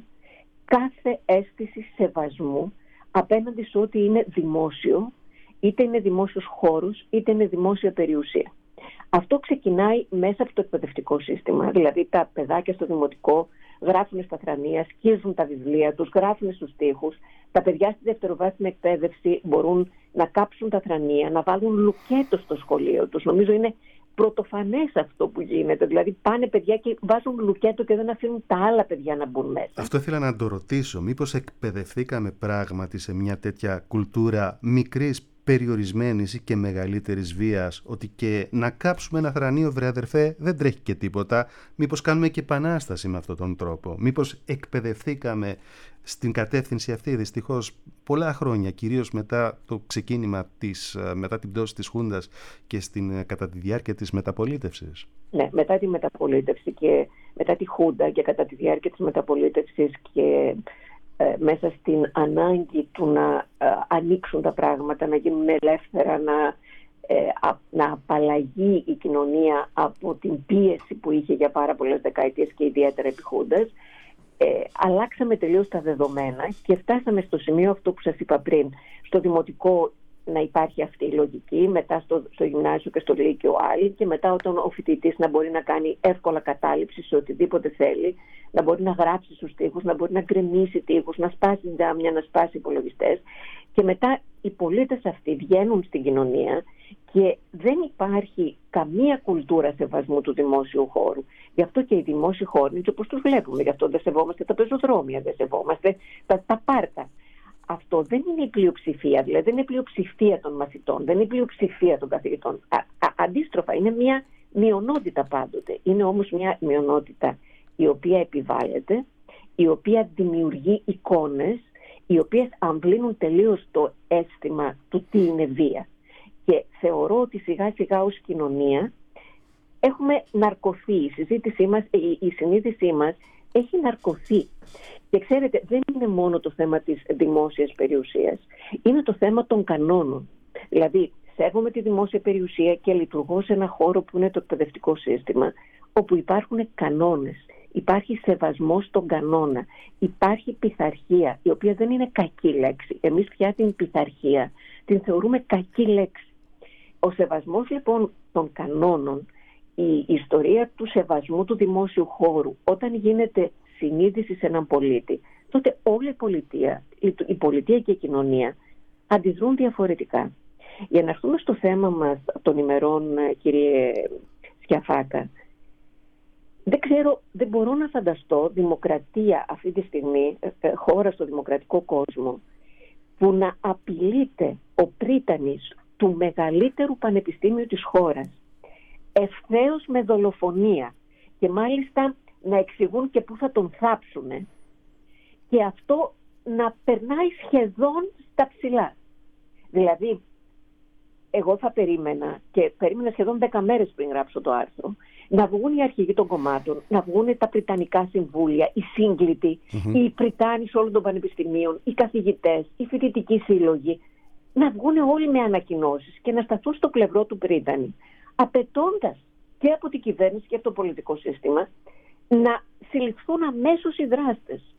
κάθε αίσθηση σεβασμού απέναντι σε ό,τι είναι δημόσιο, είτε είναι δημόσιος χώρος, είτε είναι δημόσια περιουσία. Αυτό ξεκινάει μέσα από το εκπαιδευτικό σύστημα, δηλαδή τα παιδάκια στο δημοτικό γράφουν στα θρανία, σκίζουν τα βιβλία τους, γράφουν στους τοίχους, τα παιδιά στη δευτεροβάθμια εκπαίδευση μπορούν να κάψουν τα θρανία, να βάλουν λουκέτο στο σχολείο τους. Νομίζω είναι πρωτοφανές αυτό που γίνεται. Δηλαδή πάνε παιδιά και βάζουν λουκέτο και δεν αφήνουν τα άλλα παιδιά να μπουν μέσα. Αυτό ήθελα να το ρωτήσω. Μήπως εκπαιδευτήκαμε πράγματι σε μια τέτοια κουλτούρα μικρής, περιορισμένης ή και μεγαλύτερης βίας, ότι και να κάψουμε ένα θρανίο, βρε αδερφέ, δεν τρέχει και τίποτα. Μήπως κάνουμε και επανάσταση με αυτόν τον τρόπο. Μήπως εκπαιδευτήκαμε στην κατεύθυνση αυτή δυστυχώς πολλά χρόνια, κυρίως μετά το ξεκίνημα της, μετά την πτώση της Χούντας και στην, κατά τη διάρκεια της μεταπολίτευσης. Ναι, μετά τη μεταπολίτευση και μετά τη Χούντα και κατά τη διάρκεια της μεταπολίτευσης και ε, μέσα στην ανάγκη του να ε, ανοίξουν τα πράγματα, να γίνουν ελεύθερα, να, ε, α, να απαλλαγεί η κοινωνία από την πίεση που είχε για πάρα πολλές δεκαετίες και ιδιαίτερα επί Χούντας, Ε, αλλάξαμε τελείως τα δεδομένα και φτάσαμε στο σημείο αυτό που σας είπα πριν, στο δημοτικό να υπάρχει αυτή η λογική, μετά στο, στο γυμνάσιο και στο λύκειο άλλη και μετά όταν ο φοιτητής να μπορεί να κάνει εύκολα κατάληψη σε οτιδήποτε θέλει, να μπορεί να γράψει στους τοίχους, να μπορεί να γκρεμίσει τοίχους, να σπάσει τζάμια, να σπάσει υπολογιστές και μετά οι πολίτες αυτοί βγαίνουν στην κοινωνία και δεν υπάρχει καμία κουλτούρα σεβασμού του δημόσιου χώρου. Γι' αυτό και οι δημόσιοι χώροι, όπως τους βλέπουμε, γι' αυτό δεν σεβόμαστε τα πεζοδρόμια, δεν σεβόμαστε τα, τα πάρκα. Αυτό δεν είναι η πλειοψηφία, δηλαδή δεν είναι η πλειοψηφία των μαθητών, δεν είναι η πλειοψηφία των καθηγητών. Α, α, αντίστροφα, είναι μια μειονότητα πάντοτε. Είναι όμως μια μειονότητα η οποία επιβάλλεται, η οποία δημιουργεί εικόνες, οι οποίες αμβλύνουν τελείως το αίσθημα του τι είναι βία. Και θεωρώ ότι σιγά σιγά ως κοινωνία έχουμε ναρκωθεί. Η συζήτησή μας, η, η συνείδησή μας έχει ναρκωθεί. Και ξέρετε, δεν είναι μόνο το θέμα της δημόσιας περιουσίας. Είναι το θέμα των κανόνων. Δηλαδή, σέβομαι τη δημόσια περιουσία και λειτουργώ σε ένα χώρο που είναι το εκπαιδευτικό σύστημα, όπου υπάρχουν κανόνες. Υπάρχει σεβασμός στον κανόνα. Υπάρχει πειθαρχία, η οποία δεν είναι κακή λέξη. Εμείς πια την πειθαρχία την θεωρούμε κακή λέξη. Ο σεβασμός λοιπόν των κανόνων, η ιστορία του σεβασμού του δημόσιου χώρου, όταν γίνεται συνείδηση σε έναν πολίτη, τότε όλη η πολιτεία, η πολιτεία και η κοινωνία αντιδρούν διαφορετικά. Για να έρθουμε στο θέμα μας των ημερών, κύριε Σκιαφάκα, δεν ξέρω, δεν μπορώ να φανταστώ δημοκρατία αυτή τη στιγμή, χώρα στο δημοκρατικό κόσμο, που να απειλείται ο πρίτανης του μεγαλύτερου πανεπιστήμιου της χώρας ευθέως με δολοφονία και μάλιστα να εξηγούν και πού θα τον θάψουνε, και αυτό να περνάει σχεδόν στα ψηλά. Δηλαδή, εγώ θα περίμενα, και περίμενα σχεδόν δέκα μέρες πριν γράψω το άρθρο, να βγουν οι αρχηγοί των κομμάτων, να βγουν τα πριτανικά συμβούλια, οι σύγκλητοι, mm-hmm. οι πριτάνοι όλων των πανεπιστημίων, οι καθηγητές, οι φοιτητικοί σύλλογοι, να βγουν όλοι με ανακοινώσεις και να σταθούν στο πλευρό του πρίτανη, απαιτώντας και από την κυβέρνηση και από το πολιτικό σύστημα να συλληφθούν αμέσως οι δράστες.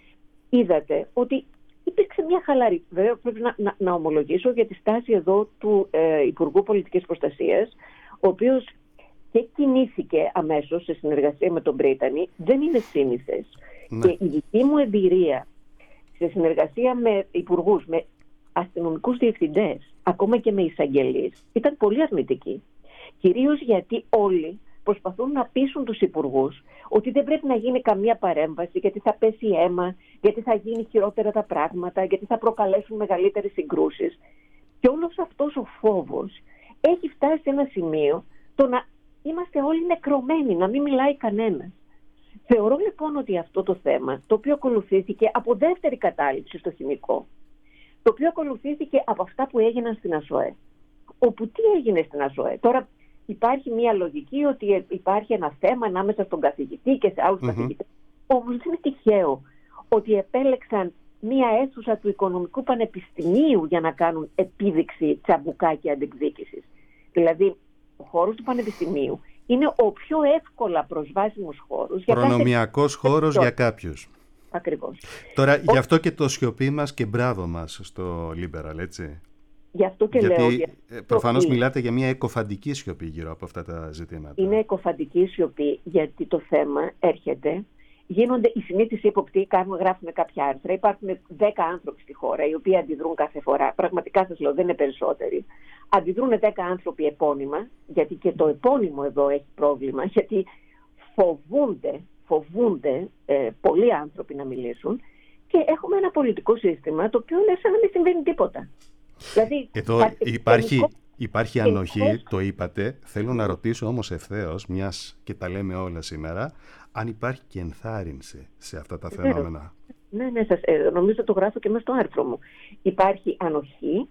Είδατε ότι υπήρξε μια χαλαρή. Βέβαια, πρέπει να, να, να ομολογήσω για τη στάση εδώ του ε, Υπουργού Πολιτικής Προστασίας, ο οποίος και κινήθηκε αμέσως σε συνεργασία με τον πρίτανη. Δεν είναι σύνηθες. Ναι. Και η δική μου εμπειρία σε συνεργασία με υπουργούς, με αστυνομικούς διευθυντές, ακόμα και με εισαγγελείς, ήταν πολύ αρνητική. Κυρίως γιατί όλοι προσπαθούν να πείσουν τους υπουργούς ότι δεν πρέπει να γίνει καμία παρέμβαση, γιατί θα πέσει αίμα, γιατί θα γίνει χειρότερα τα πράγματα, γιατί θα προκαλέσουν μεγαλύτερες συγκρούσεις. Και όλος αυτός ο φόβος έχει φτάσει σε ένα σημείο το να είμαστε όλοι νεκρωμένοι, να μην μιλάει κανένας. Θεωρώ λοιπόν ότι αυτό το θέμα, το οποίο ακολουθήθηκε από δεύτερη κατάληψη στο χημικό, το οποίο ακολουθήθηκε από αυτά που έγιναν στην ΑΣΟΕ. Όπου τι έγινε στην ΑΣΟΕ? Τώρα υπάρχει μια λογική ότι υπάρχει ένα θέμα ανάμεσα στον καθηγητή και σε άλλους mm-hmm. καθηγητές. Όμως δεν είναι τυχαίο ότι επέλεξαν μια αίθουσα του Οικονομικού Πανεπιστημίου για να κάνουν επίδειξη τσαμπουκάκια αντεκδίκησης. Δηλαδή, ο χώρος του Πανεπιστημίου είναι ο πιο εύκολα προσβάσιμος χώρος. Προνομιακός κάθε... χώρος για κάποιους. Ακριβώς. Τώρα, ο... γι' αυτό και το σιωπή μας και μπράβο μας στο Liberal, έτσι. Γι' αυτό και γιατί λέω, για... προφανώς το... μιλάτε για μια εκοφαντική σιωπή γύρω από αυτά τα ζητήματα. Είναι εκοφαντική σιωπή γιατί το θέμα έρχεται, γίνονται οι συνήθεις ύποπτοι, κάνουν, γράφουν κάποια άρθρα, υπάρχουν δέκα άνθρωποι στη χώρα οι οποίοι αντιδρούν κάθε φορά. Πραγματικά σας λέω, δεν είναι περισσότεροι. Αντιδρούν δέκα άνθρωποι επώνυμα, γιατί και το επώνυμο εδώ έχει πρόβλημα, γιατί φοβούνται, φοβούνται ε, πολλοί άνθρωποι να μιλήσουν, και έχουμε ένα πολιτικό σύστημα το οποίο είναι σαν να μην συμβαίνει τίποτα. Δηλαδή, εδώ υπάρχει, υπάρχει ανοχή, το είπατε. Θέλω να ρωτήσω όμως ευθέως, μιας και τα λέμε όλα σήμερα, αν υπάρχει και ενθάρρυνση σε αυτά τα φαινόμενα. Ναι, ναι, σας, ε, νομίζω το γράφω και μέσα στο άρθρο μου. Υπάρχει ανοχή,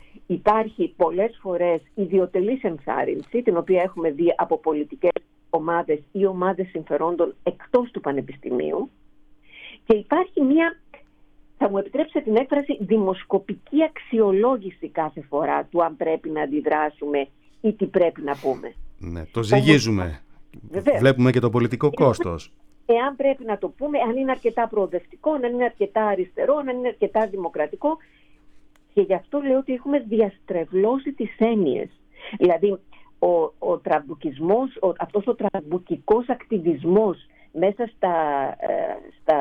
υπάρχει πολλές φορές ιδιωτελής ενθάρρυνση, την οποία έχουμε δει από πολιτικές ομάδες ή ομάδες συμφερόντων εκτός του πανεπιστημίου, και υπάρχει μια, θα μου επιτρέψετε την έκφραση, δημοσκοπική αξιολόγηση κάθε φορά του αν πρέπει να αντιδράσουμε ή τι πρέπει να πούμε. Ναι, το ζυγίζουμε. Βεβαίως. Βλέπουμε και το πολιτικό κόστος. Εάν πρέπει να το πούμε, αν είναι αρκετά προοδευτικό, αν είναι αρκετά αριστερό, αν είναι αρκετά δημοκρατικό. Και γι' αυτό λέω ότι έχουμε διαστρεβλώσει τις έννοιες. Δηλαδή, ο, ο τραμπουκισμός, ο, αυτός ο τραμπουκικός ακτιβισμός μέσα στα, ε, στα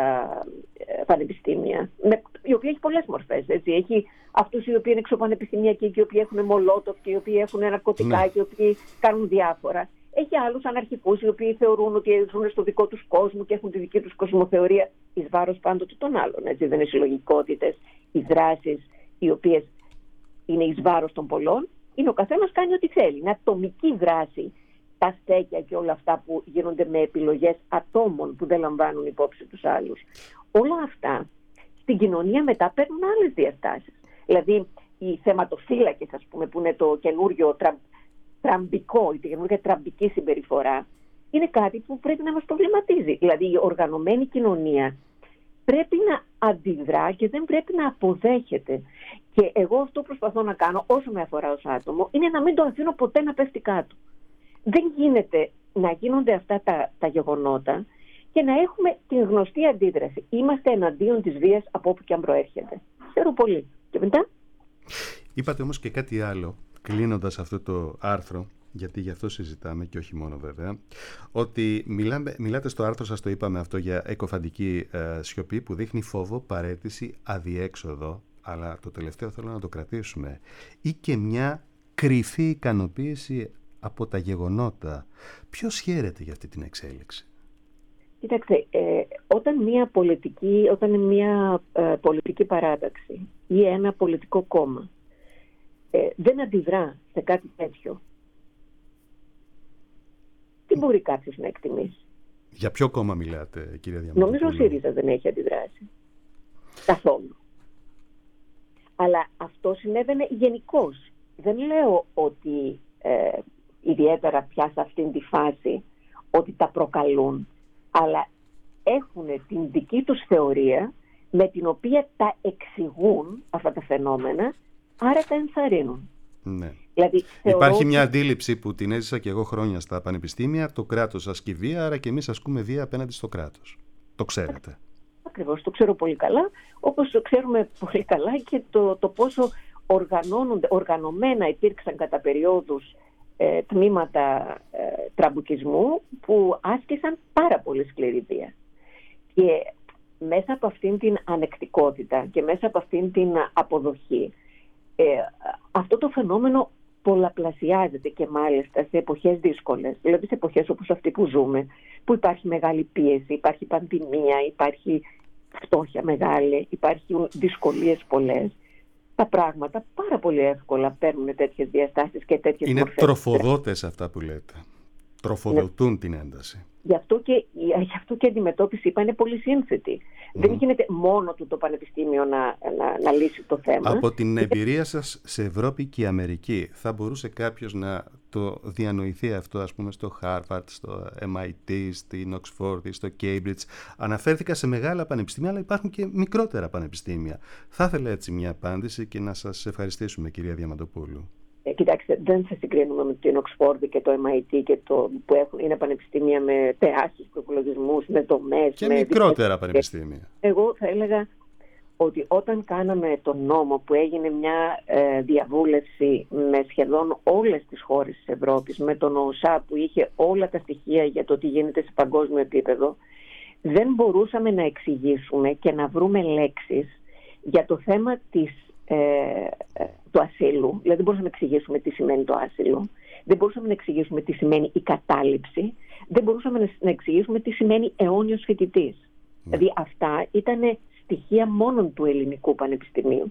ε, πανεπιστήμια, με, η οποία έχει πολλές μορφές. Έτσι. Έχει αυτούς οι οποίοι είναι εξωπανεπιστημιακοί και οι οποίοι έχουν μολότοφ και οι οποίοι έχουν ναρκωτικά ναι. και οι οποίοι κάνουν διάφορα. Έχει άλλους αναρχικούς οι οποίοι θεωρούν ότι ζουν στο δικό τους κόσμο και έχουν τη δική τους κοσμοθεωρία, εις βάρος πάντοτε των άλλων. Έτσι. Δεν είναι συλλογικότητες, οι δράσεις οι οποίες είναι εις βάρος των πολλών. Είναι ο καθένας κάνει ό,τι θέλει. Είναι ατομική δράση. Τα στέκια και όλα αυτά που γίνονται με επιλογές ατόμων που δεν λαμβάνουν υπόψη τους άλλους. Όλα αυτά στην κοινωνία μετά παίρνουν άλλες διαστάσεις. Δηλαδή οι θεματοφύλακες, ας πούμε, που είναι το καινούριο τρα, τραμπικό, η καινούργια τραμπική συμπεριφορά, είναι κάτι που πρέπει να μας προβληματίζει. Δηλαδή η οργανωμένη κοινωνία πρέπει να αντιδρά και δεν πρέπει να αποδέχεται. Και εγώ αυτό που προσπαθώ να κάνω, όσο με αφορά ως άτομο, είναι να μην το αφήνω ποτέ να πέφτει κάτω. Δεν γίνεται να γίνονται αυτά τα, τα γεγονότα και να έχουμε την γνωστή αντίδραση. Είμαστε εναντίον της βίας από όπου και αν προέρχεται. Ξέρω πολύ. Και μετά. Είπατε όμως και κάτι άλλο, κλείνοντας αυτό το άρθρο, γιατί γι' αυτό συζητάμε και όχι μόνο βέβαια, ότι μιλάμε, μιλάτε στο άρθρο σας, το είπαμε αυτό, για εκοφαντική ε, σιωπή που δείχνει φόβο, παραίτηση, αδιέξοδο, αλλά το τελευταίο θέλω να το κρατήσουμε, ή και μια κρυφή ικανοποίηση από τα γεγονότα. Ποιος χαίρεται για αυτή την εξέλιξη? Κοιτάξτε, ε, όταν μια πολιτική, όταν μια ε, πολιτική παράταξη ή ένα πολιτικό κόμμα ε, δεν αντιδρά σε κάτι τέτοιο, τι μπορεί κάποιος να εκτιμήσει? Για ποιο κόμμα μιλάτε, κυρία Διαμαντοπούλου? Νομίζω ο ΣΥΡΙΖΑ δεν έχει αντιδράσει καθόλου. Αλλά αυτό συνέβαινε γενικώς. Δεν λέω ότι ε, ιδιαίτερα πια σε αυτήν τη φάση ότι τα προκαλούν, αλλά έχουν την δική τους θεωρία με την οποία τα εξηγούν αυτά τα φαινόμενα, άρα τα ενθαρρύνουν. Ναι. Δηλαδή, υπάρχει ότι... μια αντίληψη που την έζησα και εγώ χρόνια στα πανεπιστήμια: το κράτος ασκεί βία, άρα και εμείς ασκούμε βία απέναντι στο κράτος. Το ξέρετε? Ακριβώς, το ξέρω πολύ καλά, όπως το ξέρουμε πολύ καλά και το, το πόσο οργανώνονται, οργανωμένα υπήρξαν κατά περιόδους ε, τμήματα ε, τραμπουκισμού που άσκησαν πάρα πολύ σκληρή βία. Και μέσα από αυτήν την ανεκτικότητα και μέσα από αυτήν την αποδοχή, ε, αυτό το φαινόμενο πολλαπλασιάζεται και μάλιστα σε εποχές δύσκολες, δηλαδή σε εποχές όπως αυτή που ζούμε, που υπάρχει μεγάλη πίεση, υπάρχει πανδημία, υπάρχει φτώχεια μεγάλη, υπάρχουν δυσκολίες πολλές. Τα πράγματα πάρα πολύ εύκολα παίρνουν τέτοιες διαστάσεις και τέτοιες Είναι μορφές. τροφοδότες αυτά που λέτε. Τροφοδοτούν ναι. την ένταση. Γι' αυτό, και, γι' αυτό και η αντιμετώπιση είπα είναι πολύ σύνθετη. Mm. Δεν γίνεται μόνο του το Πανεπιστήμιο να, να, να λύσει το θέμα. Από την εμπειρία σας σε Ευρώπη και Αμερική, θα μπορούσε κάποιος να το διανοηθεί αυτό, ας πούμε, στο Harvard, στο εμ άι τι, στην Oxford, στο Cambridge? Αναφέρθηκα σε μεγάλα πανεπιστήμια, αλλά υπάρχουν και μικρότερα πανεπιστήμια. Θα ήθελα έτσι μια απάντηση και να σας ευχαριστήσουμε, κυρία Διαμαντοπούλου. Ε, κοιτάξτε, δεν θα συγκρίνουμε με την Oxford και το εμ άι τι και το, που έχουν, είναι πανεπιστήμια με τεράστιους προπολογισμούς, με δομές. Και με μικρότερα δικές... πανεπιστήμια. Εγώ θα έλεγα ότι όταν κάναμε τον νόμο που έγινε μια ε, διαβούλευση με σχεδόν όλες τις χώρες της Ευρώπης, με τον ΟΣΑ που είχε όλα τα στοιχεία για το τι γίνεται σε παγκόσμιο επίπεδο, δεν μπορούσαμε να εξηγήσουμε και να βρούμε λέξεις για το θέμα της Ε, του ασύλου. Δηλαδή δεν μπορούσαμε να εξηγήσουμε τι σημαίνει το άσυλο, δεν μπορούσαμε να εξηγήσουμε τι σημαίνει η κατάληψη, δεν μπορούσαμε να εξηγήσουμε τι σημαίνει αιώνιος φοιτητής. Mm. Δηλαδή αυτά ήταν στοιχεία μόνον του ελληνικού πανεπιστημίου.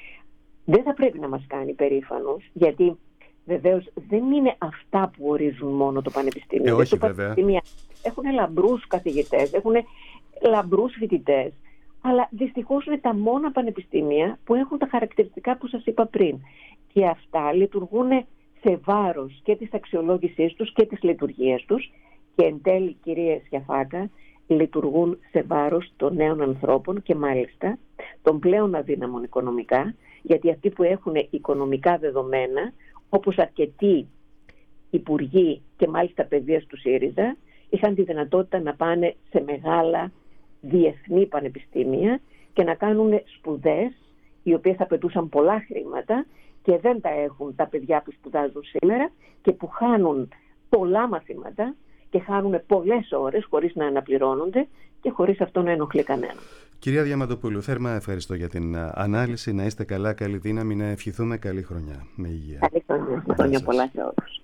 Δεν θα πρέπει να μας κάνει περήφανους, γιατί βεβαίως δεν είναι αυτά που ορίζουν μόνο το πανεπιστήμιο. Ε, όχι, το πανεπιστήμια έχουν λαμπρούς καθηγητές, έχουν λαμπρούς φοιτητές, αλλά δυστυχώς είναι τα μόνα πανεπιστήμια που έχουν τα χαρακτηριστικά που σας είπα πριν. Και αυτά λειτουργούν σε βάρος και της αξιολόγησής τους και της λειτουργίας τους και εν τέλει, κυρία Σιαφάκα, λειτουργούν σε βάρος των νέων ανθρώπων και μάλιστα των πλέον αδύναμων οικονομικά, γιατί αυτοί που έχουν οικονομικά δεδομένα, όπως αρκετοί υπουργοί και μάλιστα παιδείας του ΣΥΡΙΖΑ, είχαν τη δυνατότητα να πάνε σε μεγάλα διεθνή πανεπιστήμια και να κάνουν σπουδές οι οποίες απαιτούσαν πολλά χρήματα και δεν τα έχουν τα παιδιά που σπουδάζουν σήμερα και που χάνουν πολλά μαθήματα και χάνουν πολλές ώρες χωρίς να αναπληρώνονται και χωρίς αυτό να ενοχλεί κανένα. Κυρία Διαμαντοπούλου, θέρμα ευχαριστώ για την ανάλυση. Να είστε καλά, καλή δύναμη, να ευχηθούμε καλή χρονιά με υγεία. Καλή χρονιά, χρόνια πολλά σε όλους.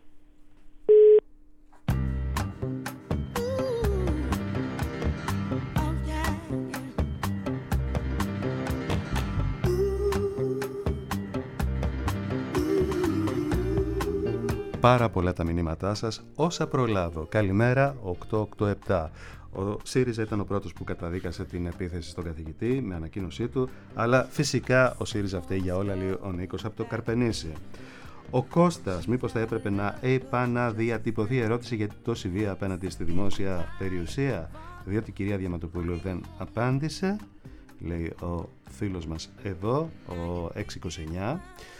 Πάρα πολλά τα μηνύματά σας, όσα προλάβω. Καλημέρα, οκτώ οκτώ επτά. Ο ΣΥΡΙΖΑ ήταν ο πρώτος που καταδίκασε την επίθεση στον καθηγητή με ανακοίνωσή του, αλλά φυσικά ο ΣΥΡΙΖΑ φταίει για όλα, λέει ο Νίκος από το Καρπενήσι. Ο Κώστας, μήπως θα έπρεπε να επαναδιατυπωθεί ερώτηση για τόση βία απέναντι στη δημόσια περιουσία, διότι η κυρία Διαμαντοπούλου δεν απάντησε, λέει ο φίλος μας εδώ, ο έξι είκοσι εννιά.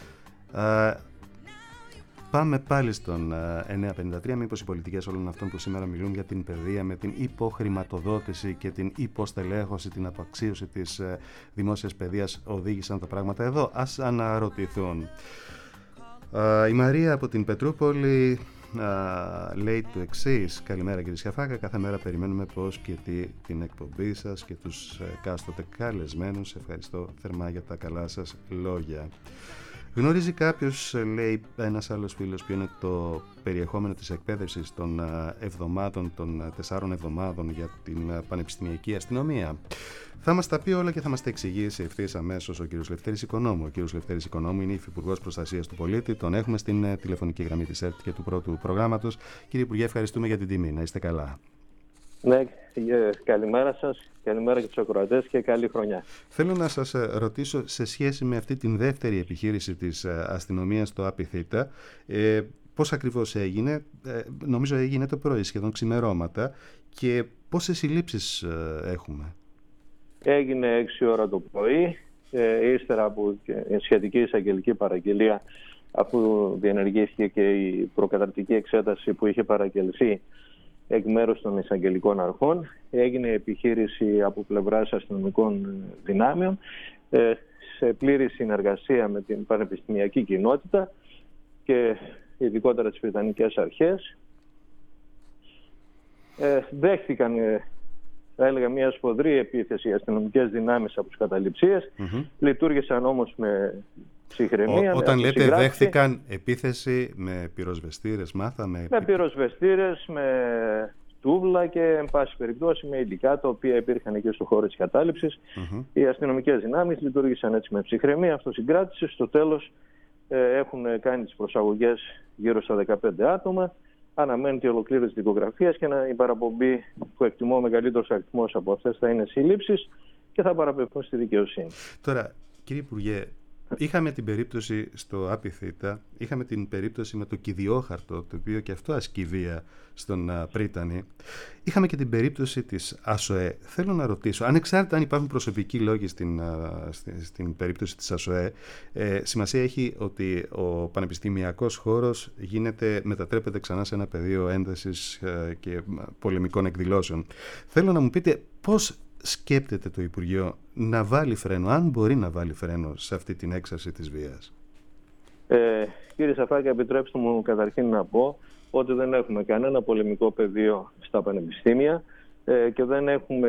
Πάμε πάλι στον εννιακόσια πενήντα τρία. Μήπως οι πολιτικές όλων αυτών που σήμερα μιλούν για την παιδεία με την υποχρηματοδότηση και την υποστελέχωση, την απαξίωση της δημόσιας παιδείας οδήγησαν τα πράγματα εδώ? Ας αναρωτηθούν. Η Μαρία από την Πετρούπολη α, λέει το εξής: καλημέρα κύριε Σιαφάκα, κάθε μέρα περιμένουμε πώς και τι την εκπομπή σας και τους εκάστοτε καλεσμένους. Ευχαριστώ θερμά για τα καλά σας λόγια. Γνωρίζει κάποιος, λέει ένας άλλος φίλος, ποιο είναι το περιεχόμενο της εκπαίδευσης των εβδομάδων, των τεσσάρων εβδομάδων για την πανεπιστημιακή αστυνομία? Θα μας τα πει όλα και θα μας τα εξηγήσει ευθύς αμέσως ο κύριος Λευτέρης Οικονόμου. Ο κύριος Λευτέρης Οικονόμου είναι υφυπουργός Προστασίας του Πολίτη. Τον έχουμε στην τηλεφωνική γραμμή της ΕΡΤ και του πρώτου προγράμματος. Κύριε Υπουργέ, ευχαριστούμε για την τιμή. Να είστε καλά. Ναι, καλημέρα σας, καλημέρα και τους ακροατές και καλή χρονιά. Θέλω να σας ρωτήσω σε σχέση με αυτή την δεύτερη επιχείρηση της αστυνομίας στο ΑΠΙΘΙΤΑ, ε, πώς ακριβώς έγινε? Ε, νομίζω έγινε το πρωί, σχεδόν ξημερώματα, και πόσες συλλήψεις ε, έχουμε? Έγινε έξι ώρα το πρωί, ε, ύστερα από σχετική εισαγγελική παραγγελία, αφού διενεργήθηκε και η προκαταρκτική εξέταση που είχε παραγγελθεί εκ μέρους των εισαγγελικών αρχών. Έγινε επιχείρηση από πλευράς αστυνομικών δυνάμεων σε πλήρη συνεργασία με την πανεπιστημιακή κοινότητα και ειδικότερα τις βρετανικές αρχές. Ε, δέχτηκαν, θα έλεγα, μια σφοδρή επίθεση οι αστυνομικές δυνάμεις από τους καταληψίες. Mm-hmm. Λειτουργήσαν όμως με ψυχραιμία. Ο, όταν λέτε συγκράξη, δέχτηκαν επίθεση με πυροσβεστήρες, μάθαμε. Με πυροσβεστήρες, με τούβλα και εν πάση περιπτώσει με υλικά τα οποία υπήρχαν εκεί στο χώρο της κατάληψης. Mm-hmm. Οι αστυνομικές δυνάμεις λειτουργήσαν έτσι με ψυχραιμία, αυτοσυγκράτηση. Στο τέλος ε, έχουν κάνει τις προσαγωγές γύρω στα δεκαπέντε άτομα. Αναμένεται η ολοκλήρωση της δικογραφίας και να, η παραπομπή, που εκτιμώ μεγαλύτερος αριθμός από αυτές, θα είναι σύλληψεις και θα παραπευθούν στη δικαιοσύνη. Τώρα, κύριε Υπουργέ, είχαμε την περίπτωση στο ΑΠΙΘΙΤΑ, είχαμε την περίπτωση με το κηδιόχαρτο, το οποίο και αυτό ασκεί βία στον uh, Πρίτανη. Είχαμε και την περίπτωση της ΑΣΟΕ. Θέλω να ρωτήσω, ανεξάρτητα αν υπάρχουν προσωπικοί λόγοι στην, uh, στην, στην περίπτωση της ΑΣΟΕ, ε, σημασία έχει ότι ο πανεπιστημιακός χώρος γίνεται, μετατρέπεται ξανά σε ένα πεδίο έντασης uh, και πολεμικών εκδηλώσεων. Θέλω να μου πείτε πώς σκέπτεται το Υπουργείο να βάλει φρένο, αν μπορεί να βάλει φρένο, σε αυτή την έξαρση της βίας? Ε, κύριε Σαφάκα, επιτρέψτε μου καταρχήν να πω ότι δεν έχουμε κανένα πολεμικό πεδίο στα πανεπιστήμια ε, και δεν έχουμε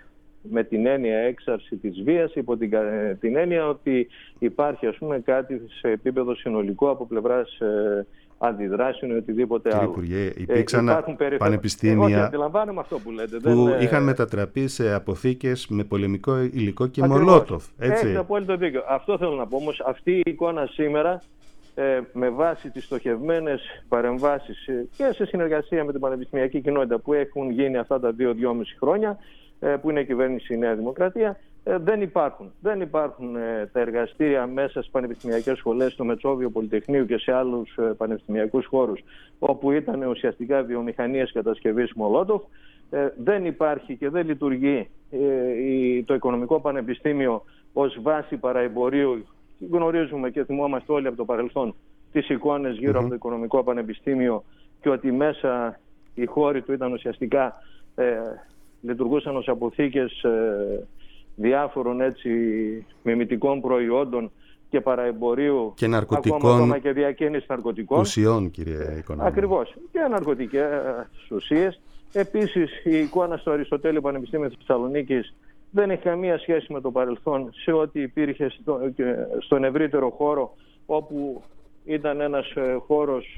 με την έννοια έξαρση της βίας, υπό την, την έννοια ότι υπάρχει, ας πούμε, κάτι σε επίπεδο συνολικό από πλευράς ε, αντιδράσεων ή οτιδήποτε Κύριε άλλο. Υπουργέ, υπήρξαν ε, πανεπιστήμια ε, αντιλαμβάνομαι αυτό που λέτε, που δεν, είχαν μετατραπεί σε αποθήκες με πολεμικό υλικό και μολότοφ. Έχετε απόλυτο δίκιο. Αυτό θέλω να πω. Όμως αυτή η εικόνα σήμερα, ε, με βάση τις στοχευμένες παρεμβάσεις ε, και σε συνεργασία με την πανεπιστημιακή κοινότητα που έχουν γίνει αυτά τα δύο δυόμιση χρόνια, ε, που είναι η κυβέρνηση η Νέα Δημοκρατία, ε, δεν υπάρχουν. Δεν υπάρχουν ε, τα εργαστήρια μέσα στις πανεπιστημιακές σχολές, στο Μετσόβιο Πολυτεχνείου και σε άλλους ε, πανεπιστημιακούς χώρους, όπου ήταν ουσιαστικά βιομηχανίες κατασκευής μολότοφ. Ε, δεν υπάρχει και δεν λειτουργεί ε, η, το Οικονομικό Πανεπιστήμιο ως βάση παραεμπορίου. Γνωρίζουμε και θυμόμαστε όλοι από το παρελθόν τις εικόνες γύρω mm-hmm. από το Οικονομικό Πανεπιστήμιο και ότι μέσα οι χώροι του ήταν ουσιαστικά ε, λειτουργούσαν ως αποθήκες ε, διάφορων έτσι μιμητικών προϊόντων και παραεμπορίου και ναρκωτικών, ακόμα και διακίνηση ναρκωτικών ουσιών, κύριε Οικονόμου. Ακριβώς, και ναρκωτικές ουσίες. Επίσης, η εικόνα στο Αριστοτέλειο Πανεπιστήμιο της Θεσσαλονίκης δεν έχει καμία σχέση με το παρελθόν σε ό,τι υπήρχε στο, στον ευρύτερο χώρο, όπου ήταν ένας χώρος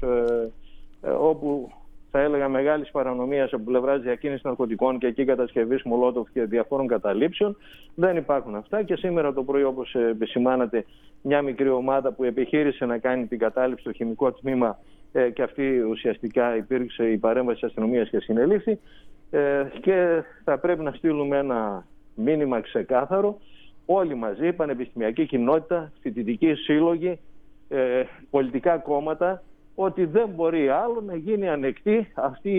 ε, όπου θα έλεγα μεγάλης παρανομίας από πλευράς διακίνησης ναρκωτικών και εκεί κατασκευής μολότοφ και διαφόρων καταλήψεων. Δεν υπάρχουν αυτά και σήμερα το πρωί, όπως επισημάνατε, μια μικρή ομάδα που επιχείρησε να κάνει την κατάληψη στο χημικό τμήμα ε, και αυτή ουσιαστικά υπήρξε η παρέμβαση της αστυνομίας και συνελήφθη ε, και θα πρέπει να στείλουμε ένα μήνυμα ξεκάθαρο όλοι μαζί, η πανεπιστημιακή κοινότητα, φοιτητικοί σύλλογοι, ε, πολιτικά κόμματα, ότι δεν μπορεί άλλο να γίνει ανεκτή αυτή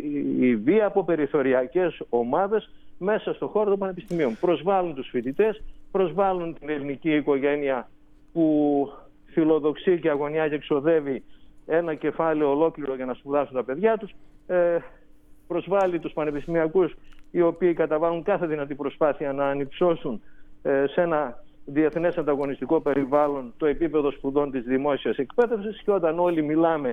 η βία από περιθωριακές ομάδες μέσα στον χώρο των πανεπιστημίων. Προσβάλλουν τους φοιτητές, προσβάλλουν την ελληνική οικογένεια που φιλοδοξεί και αγωνιά και εξοδεύει ένα κεφάλαιο ολόκληρο για να σπουδάσουν τα παιδιά τους, ε, προσβάλλει τους πανεπιστημιακούς οι οποίοι καταβάλουν κάθε δυνατή προσπάθεια να ανυψώσουν ε, σε ένα διεθνές ανταγωνιστικό περιβάλλον το επίπεδο σπουδών της δημόσιας εκπαίδευσης, και όταν όλοι μιλάμε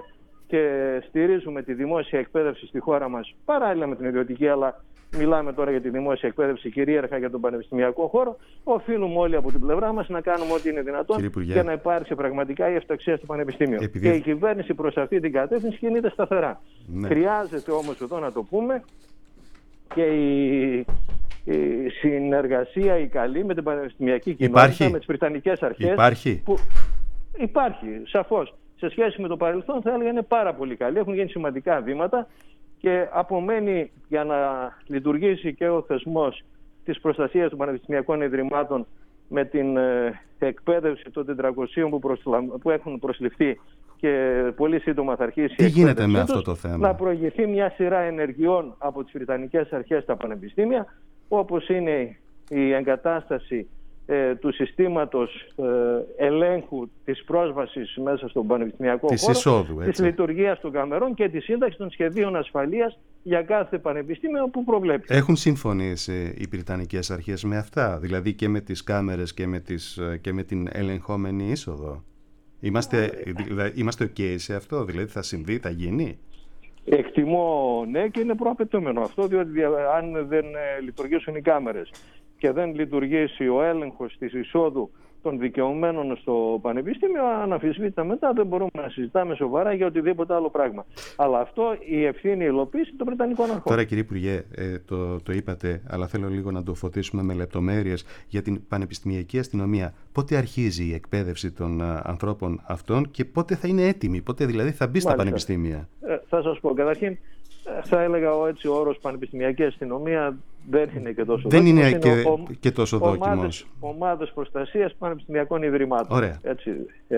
και στηρίζουμε τη δημόσια εκπαίδευση στη χώρα μας παράλληλα με την ιδιωτική, αλλά μιλάμε τώρα για τη δημόσια εκπαίδευση κυρίαρχα για τον πανεπιστημιακό χώρο, οφείλουμε όλοι από την πλευρά μας να κάνουμε ό,τι είναι δυνατόν για να υπάρξει πραγματικά η ευσταξία στο πανεπιστήμιο. Επειδή... Και η κυβέρνηση προς αυτή την κατεύθυνση κινείται σταθερά. Ναι. Χρειάζεται όμως εδώ να το πούμε και η, η συνεργασία η καλή με την πανεπιστημιακή κοινότητα, υπάρχει. με τις βρετανικές αρχές. Υπάρχει. Που... Υπάρχει, σαφώς. Σε σχέση με το παρελθόν θα έλεγα είναι πάρα πολύ καλή. Έχουν γίνει σημαντικά βήματα και απομένει για να λειτουργήσει και ο θεσμός της προστασίας των πανεπιστημιακών ιδρυμάτων με την ε, εκπαίδευση των τετρακοσίων που, προσλα... που έχουν προσληφθεί και πολύ σύντομα θα αρχίσει. Τι η γίνεται με τους, αυτό το θέμα? Να προηγηθεί μια σειρά ενεργειών από τις βρετανικές αρχές στα πανεπιστήμια, όπως είναι η εγκατάσταση ε, του συστήματος ε, ελέγχου της πρόσβασης μέσα στον πανεπιστημιακό της χώρο, εισόδου, της λειτουργίας των καμερών και τη σύνταξη των σχεδίων ασφαλείας για κάθε πανεπιστήμιο που προβλέπει. Έχουν συμφωνήσει οι βρετανικές αρχές με αυτά, δηλαδή και με τις κάμερες και με, τις, και με την ελεγχόμενη είσοδο? Είμαστε, δηλαδή, είμαστε ok σε αυτό, δηλαδή θα συμβεί, θα γίνει? Εκτιμώ ναι, και είναι προαπαιτούμενο αυτό, διότι αν δεν λειτουργήσουν οι κάμερες και δεν λειτουργήσει ο έλεγχος της εισόδου των δικαιωμένων στο πανεπιστήμιο, αναμφισβήτητα μετά δεν μπορούμε να συζητάμε σοβαρά για οτιδήποτε άλλο πράγμα. Αλλά αυτό η ευθύνη υλοποίηση των Βρετανικών αρχών. Τώρα, κύριε Υπουργέ, ε, το, το είπατε, αλλά θέλω λίγο να το φωτίσουμε με λεπτομέρειες για την πανεπιστημιακή αστυνομία. Πότε αρχίζει η εκπαίδευση των α, ανθρώπων αυτών και πότε θα είναι έτοιμη, πότε δηλαδή θα μπει στα Μάλιστα. πανεπιστήμια? Ε, θα σας πω, καταρχήν, θα έλεγα ο, έτσι, ο όρος πανεπιστημιακή αστυνομία δεν είναι και τόσο δεν δόκιμος. είναι και, είναι ο, και τόσο δόκιμος. Ομάδες, ομάδες προστασίας πανεπιστημιακών ιδρυμάτων. Ωραία. Έτσι, ε,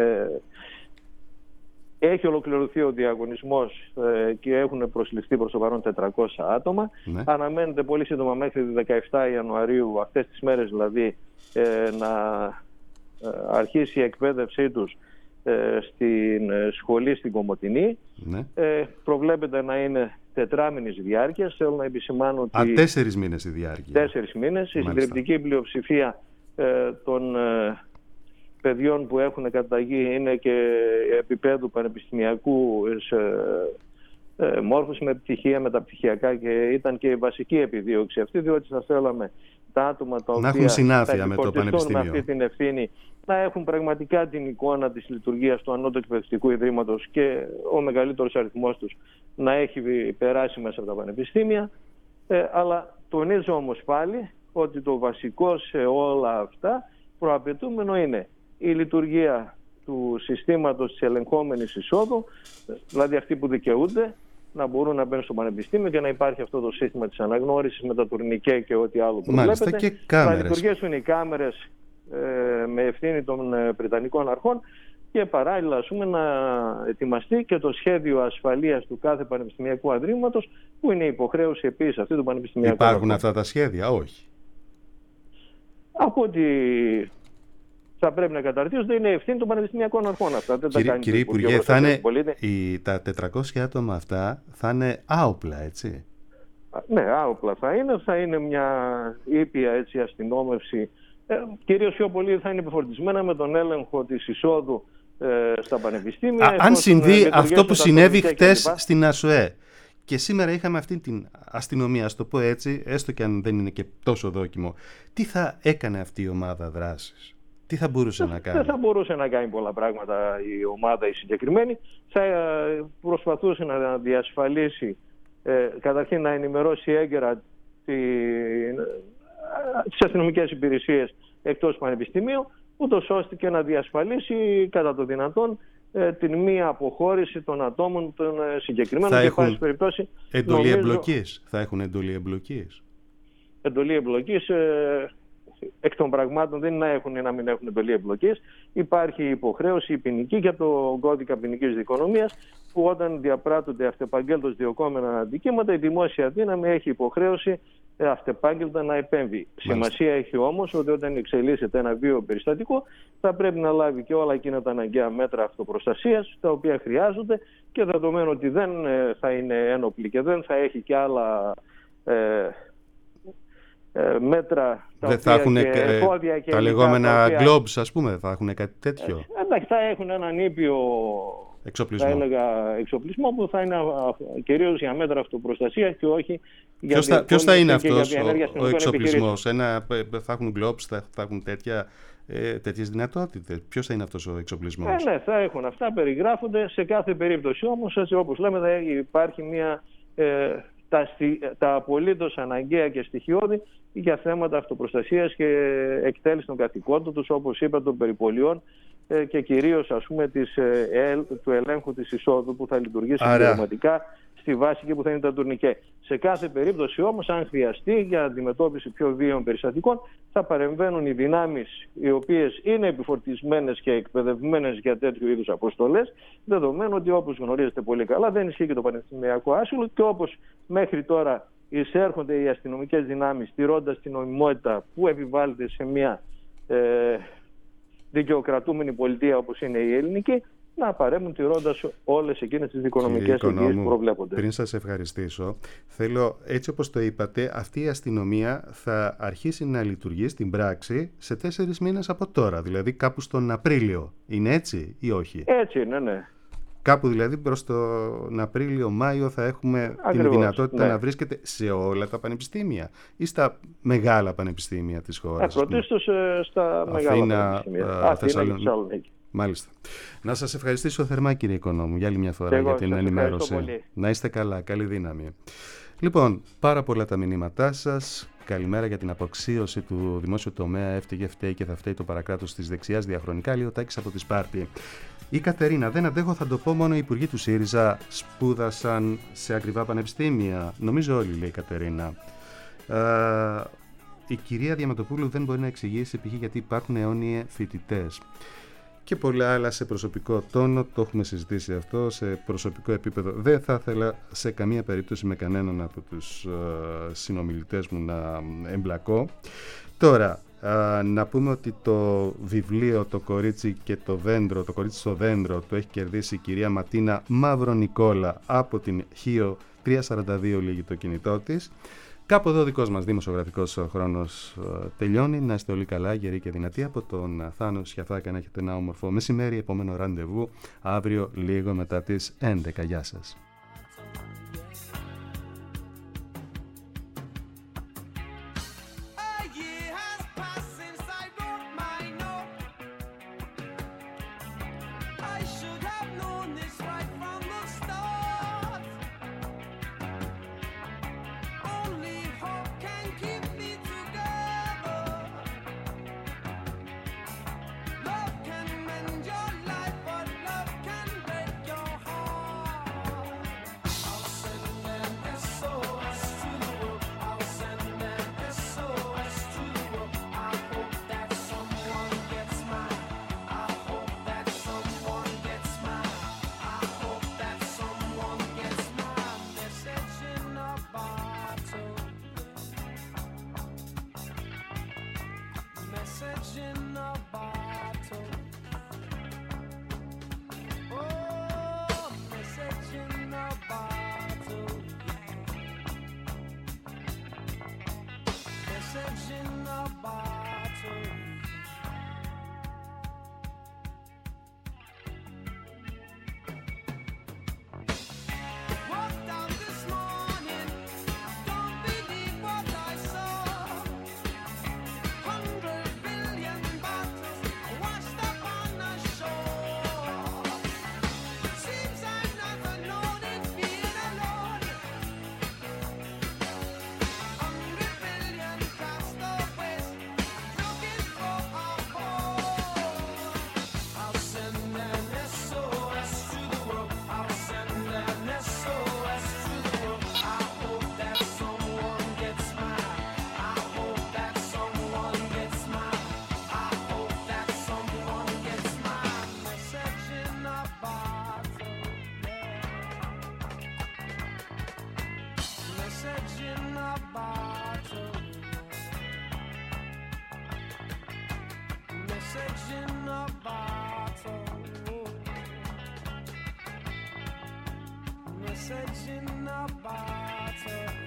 έχει ολοκληρωθεί ο διαγωνισμός ε, και έχουν προσληφθεί προς το παρόν τετρακόσια άτομα. Ναι. Αναμένεται πολύ σύντομα μέχρι τη δεκαεφτά Ιανουαρίου, αυτές τις μέρες δηλαδή, ε, να ε, αρχίσει η εκπαίδευσή τους ε, στην ε, σχολή στην Κομοτηνή. Ναι. Ε, προβλέπεται να είναι τετράμηνης διάρκειας. Θέλω να επισημάνω ότι... Α, τέσσερις μήνες η διάρκεια. Τέσσερις μήνες. Η συντριπτική πλειοψηφία ε, των ε, παιδιών που έχουν καταγεί είναι και επίπεδου πανεπιστημιακού σε, ε, μόρφωση με πτυχία, μεταπτυχιακά, και ήταν και η βασική επιδίωξη αυτή, διότι θα θέλαμε τα άτομα τα να οποία έχουν συνάφεια θα με το πανεπιστήμιο, με αυτή την ευθύνη, να έχουν πραγματικά την εικόνα της λειτουργίας του Ανώτατου Εκπαιδευτικού Ιδρύματος και ο μεγαλύτερος αριθμός τους να έχει περάσει μέσα από τα πανεπιστήμια. Ε, αλλά τονίζω όμως πάλι ότι το βασικό σε όλα αυτά προαπαιτούμενο είναι η λειτουργία του συστήματος της ελεγχόμενης εισόδου, δηλαδή αυτοί που δικαιούνται να μπορούν να μπαίνουν στο πανεπιστήμιο και να υπάρχει αυτό το σύστημα της αναγνώρισης με τα τουρνικέ και ό,τι άλλο προβλέπεται. Μάλιστα, και κάμερες. Να λειτουργήσουν οι κάμερες ε, με ευθύνη των ε, Βρετανικών αρχών και παράλληλα ας πούμε, να ετοιμαστεί και το σχέδιο ασφαλείας του κάθε πανεπιστημιακού αδρύματος, που είναι υποχρέωση επίσης αυτή του πανεπιστημιακού. Υπάρχουν αρχών. αυτά τα σχέδια? Όχι. Από ότι θα πρέπει να καταρτίζονται, είναι ευθύνη των πανεπιστημιακών αρχών αυτά. Δεν Κύριε, τα κάνει κύριε το Υπουργέ, θα είναι, είναι... οι, τα τετρακόσια άτομα αυτά θα είναι άοπλα, έτσι? Ναι, άοπλα θα είναι. Θα είναι μια ήπια έτσι, αστυνόμευση. Ε, κυρίως πιο πολύ θα είναι επιφορτισμένα με τον έλεγχο της εισόδου ε, στα πανεπιστήμια. Α, αν συμβεί αυτό που συνέβη χτες στην ΑΣΟΕ και σήμερα είχαμε αυτή την αστυνομία, ας το πω έτσι, έστω και αν δεν είναι και τόσο δόκιμο, τι θα έκανε αυτή η ομάδα δράσης? Τι θα μπορούσε να κάνει? Δεν θα μπορούσε να κάνει πολλά πράγματα η ομάδα η συγκεκριμένη. Θα προσπαθούσε να διασφαλίσει, ε, καταρχήν να ενημερώσει έγκαιρα τη, τις αστυνομικές υπηρεσίες εκτός πανεπιστημίου, ούτως ώστε και να διασφαλίσει κατά το δυνατόν ε, την μία αποχώρηση των ατόμων των ε, συγκεκριμένων. Θα και έχουν περιπτώσει, εντολή νομίζω, εμπλοκής. Θα έχουν εντολή εμπλοκής. Εντολή εμπλοκής. Ε, εκ των πραγμάτων δεν είναι να έχουν ή να μην έχουν εντολή εμπλοκής. Υπάρχει υποχρέωση ποινική για το κώδικα ποινικής δικονομίας, που όταν διαπράττονται αυτεπαγγέλτως διωκόμενα αντικείμενα, η δημόσια δύναμη έχει υποχρέωση αυτεπάγγελτα να επέμβει. Μάλιστα. Σημασία έχει όμως ότι όταν εξελίσσεται ένα βίαιο περιστατικό, θα πρέπει να λάβει και όλα εκείνα τα αναγκαία μέτρα αυτοπροστασίας, τα οποία χρειάζονται, και δεδομένου ότι δεν θα είναι ένοπλη και δεν θα έχει και άλλα ε, μέτρα τα, δεν θα έχουν και ε, και τα λεγόμενα τα οποία... globes, ας πούμε, θα έχουν κάτι τέτοιο? Εντάξει, θα έχουν έναν ήπιο εξοπλισμό. Θα έλεγα εξοπλισμό που θα είναι κυρίως για μέτρα αυτοπροστασίας και όχι για ποιος θα, ποιος θα είναι αυτός για ο, ο εξοπλισμός? Ένα, θα έχουν gloves, θα, θα έχουν τέτοια, ε, τέτοιες δυνατότητες? Ποιος θα είναι αυτός ο εξοπλισμός? Ε, ναι, θα έχουν αυτά, περιγράφονται. Σε κάθε περίπτωση όμως, έτσι όπως λέμε, θα υπάρχει μια... Ε, τα, τα απολύτως αναγκαία και στοιχειώδη για θέματα αυτοπροστασίας και εκτέλεση των καθηκόντων τους, όπως είπα, των περιπολιών ε, και κυρίως, ας πούμε, της, ε, του ελέγχου της εισόδου που θα λειτουργήσει συμπληρωματικά στη βάση και που θα είναι τα τουρνικέ. Σε κάθε περίπτωση όμως, αν χρειαστεί για αντιμετώπιση πιο βίαιων περιστατικών, θα παρεμβαίνουν οι δυνάμεις οι οποίες είναι επιφορτισμένες και εκπαιδευμένες για τέτοιου είδους αποστολές, δεδομένου ότι, όπως γνωρίζετε πολύ καλά, δεν ισχύει και το πανεπιστημιακό άσυλο και όπως μέχρι τώρα εισέρχονται οι αστυνομικές δυνάμεις τηρώντας την νομιμότητα που επιβάλλεται σε μια ε, δικαιοκρατούμενη πολιτεία όπως είναι η ελληνική, να παρέμβουν τηρώντας όλες εκείνες τις δικονομικές εγγύησεις που προβλέπονται. Πριν σας ευχαριστήσω, θέλω, έτσι όπως το είπατε, αυτή η αστυνομία θα αρχίσει να λειτουργεί στην πράξη σε τέσσερις μήνες από τώρα, δηλαδή κάπου στον Απρίλιο. Είναι έτσι ή όχι? Έτσι είναι, ναι. Κάπου δηλαδή προς τον Απρίλιο-Μάιο θα έχουμε Ακριβώς, την δυνατότητα ναι. να βρίσκεται σε όλα τα πανεπιστήμια ή στα μεγάλα πανεπιστήμια της χώρας? Ε, πρωτίστως στα μεγάλα Αθήνα, πανεπιστήμια. α, Αθήνα Θεσσαλονίκη. και Θεσσαλονίκη. Μάλιστα. Να σας ευχαριστήσω θερμά, κύριε Οικονόμου, για άλλη μια φορά εγώ για την σας ενημέρωση. πολύ. Να είστε καλά, καλή δύναμη. Λοιπόν, πάρα πολλά τα μηνύματά σας. Καλημέρα για την αποξίωση του δημόσιου τομέα. Έφταιγε, φταίει και θα φταίει το παρακράτος της δεξιάς διαχρονικά. Λιωτάκης από τη Σπάρτη. Η Κατερίνα, δεν αντέχω, θα το πω, μόνο οι υπουργοί του ΣΥΡΙΖΑ σπούδασαν σε ακριβά πανεπιστήμια. Νομίζω όλοι, λέει η Κατερίνα. Ε, η κυρία Διαμαντοπούλου δεν μπορεί να εξηγήσει π.χ. γιατί υπάρχουν αιώνιοι φοιτητές. Και πολλά άλλα σε προσωπικό τόνο, το έχουμε συζητήσει αυτό σε προσωπικό επίπεδο. Δεν θα ήθελα σε καμία περίπτωση με κανέναν από τους uh, συνομιλητές μου να εμπλακώ. Τώρα, uh, να πούμε ότι το βιβλίο «Το κορίτσι και το δέντρο», «Το κορίτσι στο δέντρο» το έχει κερδίσει η κυρία Ματίνα Μαυρονικόλα από την Χίο. Τρία σαράντα δύο λίγη το κινητό της. Κάπου εδώ ο δικός μας δημοσιογραφικός χρόνος uh, τελειώνει. Να είστε όλοι καλά, γεροί και δυνατοί. Από τον Θάνο Σιαφάκα να έχετε ένα όμορφο μεσημέρι. Επόμενο ραντεβού αύριο λίγο μετά τις έντεκα. Γεια σας. Message in a bottle.